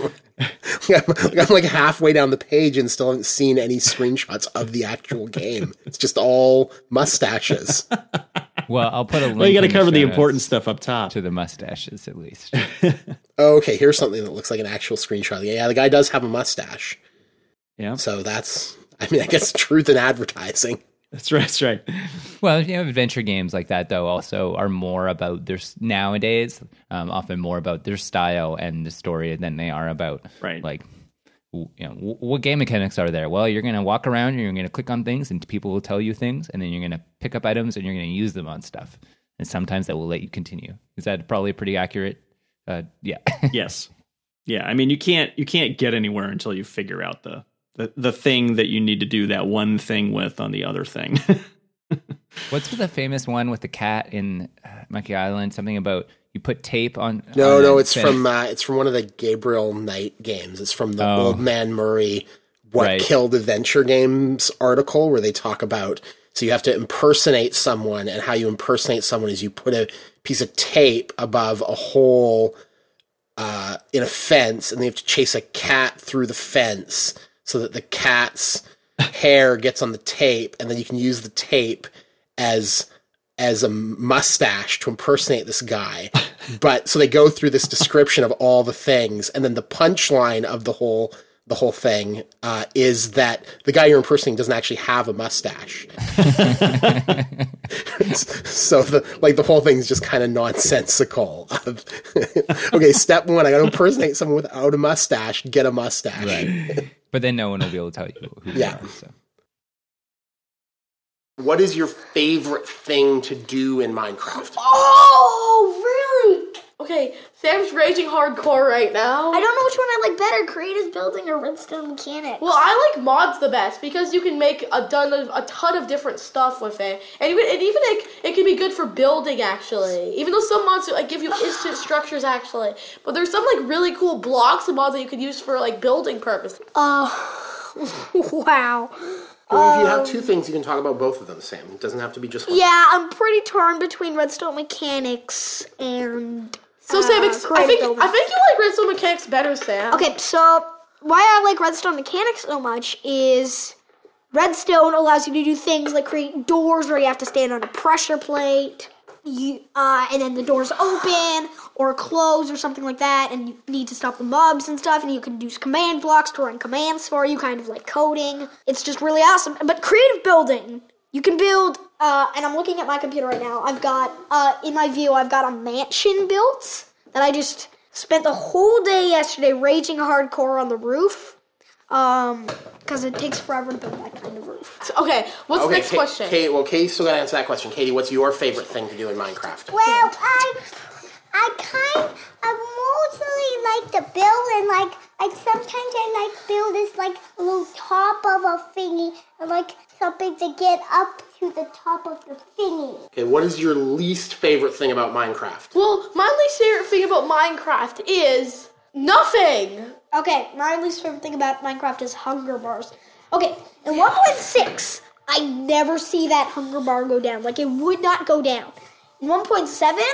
I'm, I'm like halfway down the page and still haven't seen any screenshots of the actual game. It's just all mustaches. Well, I'll put a link. well, you got to in cover the show important notes stuff up top. to the mustaches at least. Oh, okay, here's something that looks like an actual screenshot. Yeah, the guy does have a mustache. Yeah, So that's, I mean, I guess truth in advertising. that's right. That's right. Well, you know, adventure games like that though also are more about their s- nowadays, um, often more about their style and the story than they are about Right. like. w- You know, w- what game mechanics are there? Well, you're going to walk around and you're going to click on things and people will tell you things and then you're going to pick up items and you're going to use them on stuff. And sometimes that will let you continue. Is that probably pretty accurate? Uh, yeah. Yes. Yeah. I mean, you can't you can't get anywhere until you figure out the the, the thing that you need to do that one thing with on the other thing. What's the famous one with the cat in uh, Monkey Island? Something about you put tape on. No, on no, the it's fence. from uh, it's from one of the Gabriel Knight games. It's from the Oh. Old Man Murray What Right. Killed Adventure Games article where they talk about, so you have to impersonate someone, and how you impersonate someone is you put a piece of tape above a hole uh, in a fence, and they have to chase a cat through the fence so that the cat's hair gets on the tape, and then you can use the tape as as a mustache to impersonate this guy. But so they go through this description of all the things, and then the punchline of the whole the whole thing uh, is that the guy you're impersonating doesn't actually have a mustache. So the like the whole thing is just kind of nonsensical. Okay, step one: I got to impersonate someone without a mustache. Get a mustache. Right. But then no one will be able to tell you who Yeah. they are. So. What is your favorite thing to do in Minecraft? Oh, really? Okay, Sam's raging hardcore right now. I don't know which one I like better, creative building or redstone mechanics. Well, I like mods the best because you can make a ton of a ton of different stuff with it, and even and even it, it can be good for building actually. Even though some mods like give you instant structures actually, but there's some like really cool blocks and mods that you could use for like building purposes. Uh, wow. Well, if you have two things, you can talk about both of them, Sam. It doesn't have to be just one. Yeah, I'm pretty torn between redstone mechanics and. So uh, Sam, ex- I creative think building. I think you like redstone mechanics better, Sam. Okay, so why I like redstone mechanics so much is redstone allows you to do things like create doors where you have to stand on a pressure plate, you uh, and then the doors open or close or something like that, and you need to stop the mobs and stuff, and you can use command blocks to run commands for you, kind of like coding. It's just really awesome. But creative building, you can build, uh, and I'm looking at my computer right now, I've got, uh, in my view, I've got a mansion built that I just spent the whole day yesterday raging hardcore on the roof, um, because it takes forever to build that kind of roof. So, okay, what's Okay, the next Ka- question? Katie, well, Katie's still got to answer that question. Katie, what's your favorite thing to do in Minecraft? Well, I, I kind, I mostly like to build and like, like sometimes I like build this like little top of a thingy and like something to get up to the top of the thingy. Okay, what is your least favorite thing about Minecraft? Well, my least favorite thing about Minecraft is nothing. Okay, my least favorite thing about Minecraft is hunger bars. Okay, in one point six, I never see that hunger bar go down. Like, it would not go down. In one point seven,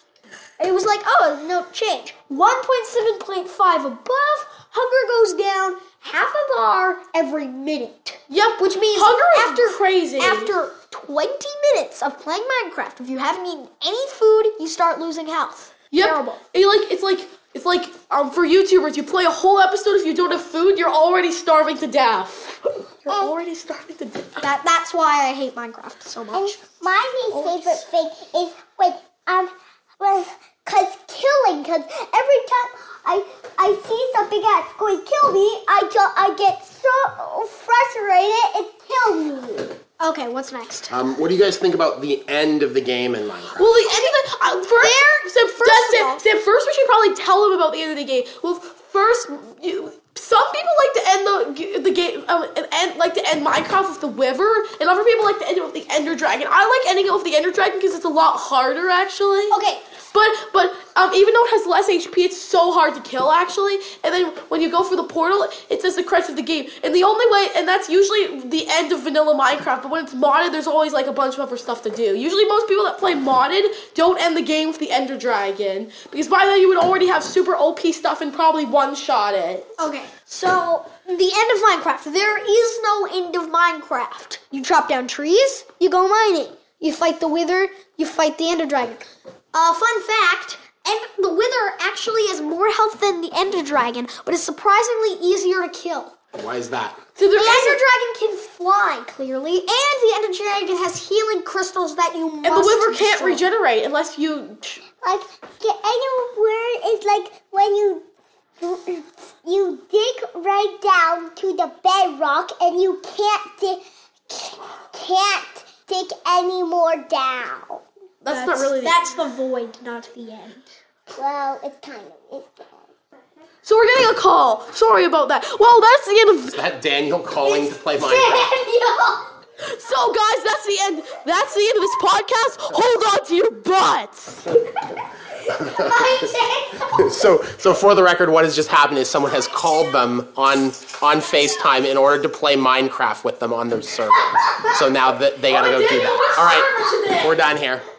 it was like, oh, no change. one point seven point five above, hunger goes down half a bar every minute. Yep, Which means hunger is after, crazy. after twenty minutes of playing Minecraft, if you haven't eaten any food, you start losing health. Yep. Terrible. It, like it's like it's like um for YouTubers, you play a whole episode. If you don't have food, you're already starving to death. You're already starving to death. That That's why I hate Minecraft so And much. my least favorite thing is when um when cause killing cause every time I I see something that's going to kill me, I ju- I get so frustrated it kills me. Okay, what's next? Um, what do you guys think about the end of the game in Minecraft? Well, the end of the uh, first, Sam, first Sam, of all- Sam, Sam, first we should probably tell them about the end of the game. Well, first, you, some people like to end the the game um, and end, like to end Minecraft with the Wither, and other people like to end it with the Ender Dragon. I like ending it with the Ender Dragon because it's a lot harder, actually. Okay. But but um, even though it has less H P, it's so hard to kill actually. And then when you go for the portal, it says the credits of the game. And the only way, and that's usually the end of vanilla Minecraft. But when it's modded, there's always like a bunch of other stuff to do. Usually, most people that play modded don't end the game with the Ender Dragon because by then you would already have super O P stuff and probably one shot it. Okay, so the end of Minecraft. There is no end of Minecraft. You chop down trees, you go mining. You fight the Wither, you fight the Ender Dragon. Uh, fun fact, and the Wither actually has more health than the Ender Dragon, but is surprisingly easier to kill. Why is that? So there The is Ender Dragon can fly, clearly, and the Ender Dragon has healing crystals that you must and the Wither can't destroy. regenerate unless you. Like the other word is like when you you dig right down to the bedrock and you can't dig can't dig any more down. That's, not really. The That's the void, not the end. Well, it's kind of it's So we're getting a call. Sorry about that. Well, that's the end of. Is that Daniel calling to play Minecraft? So guys, that's the end. That's the end of this podcast. Hold on to your butts. so, so for the record, what has just happened is someone has called them on on FaceTime in order to play Minecraft with them on their server. So now that they gotta go do that. All right, we're done here.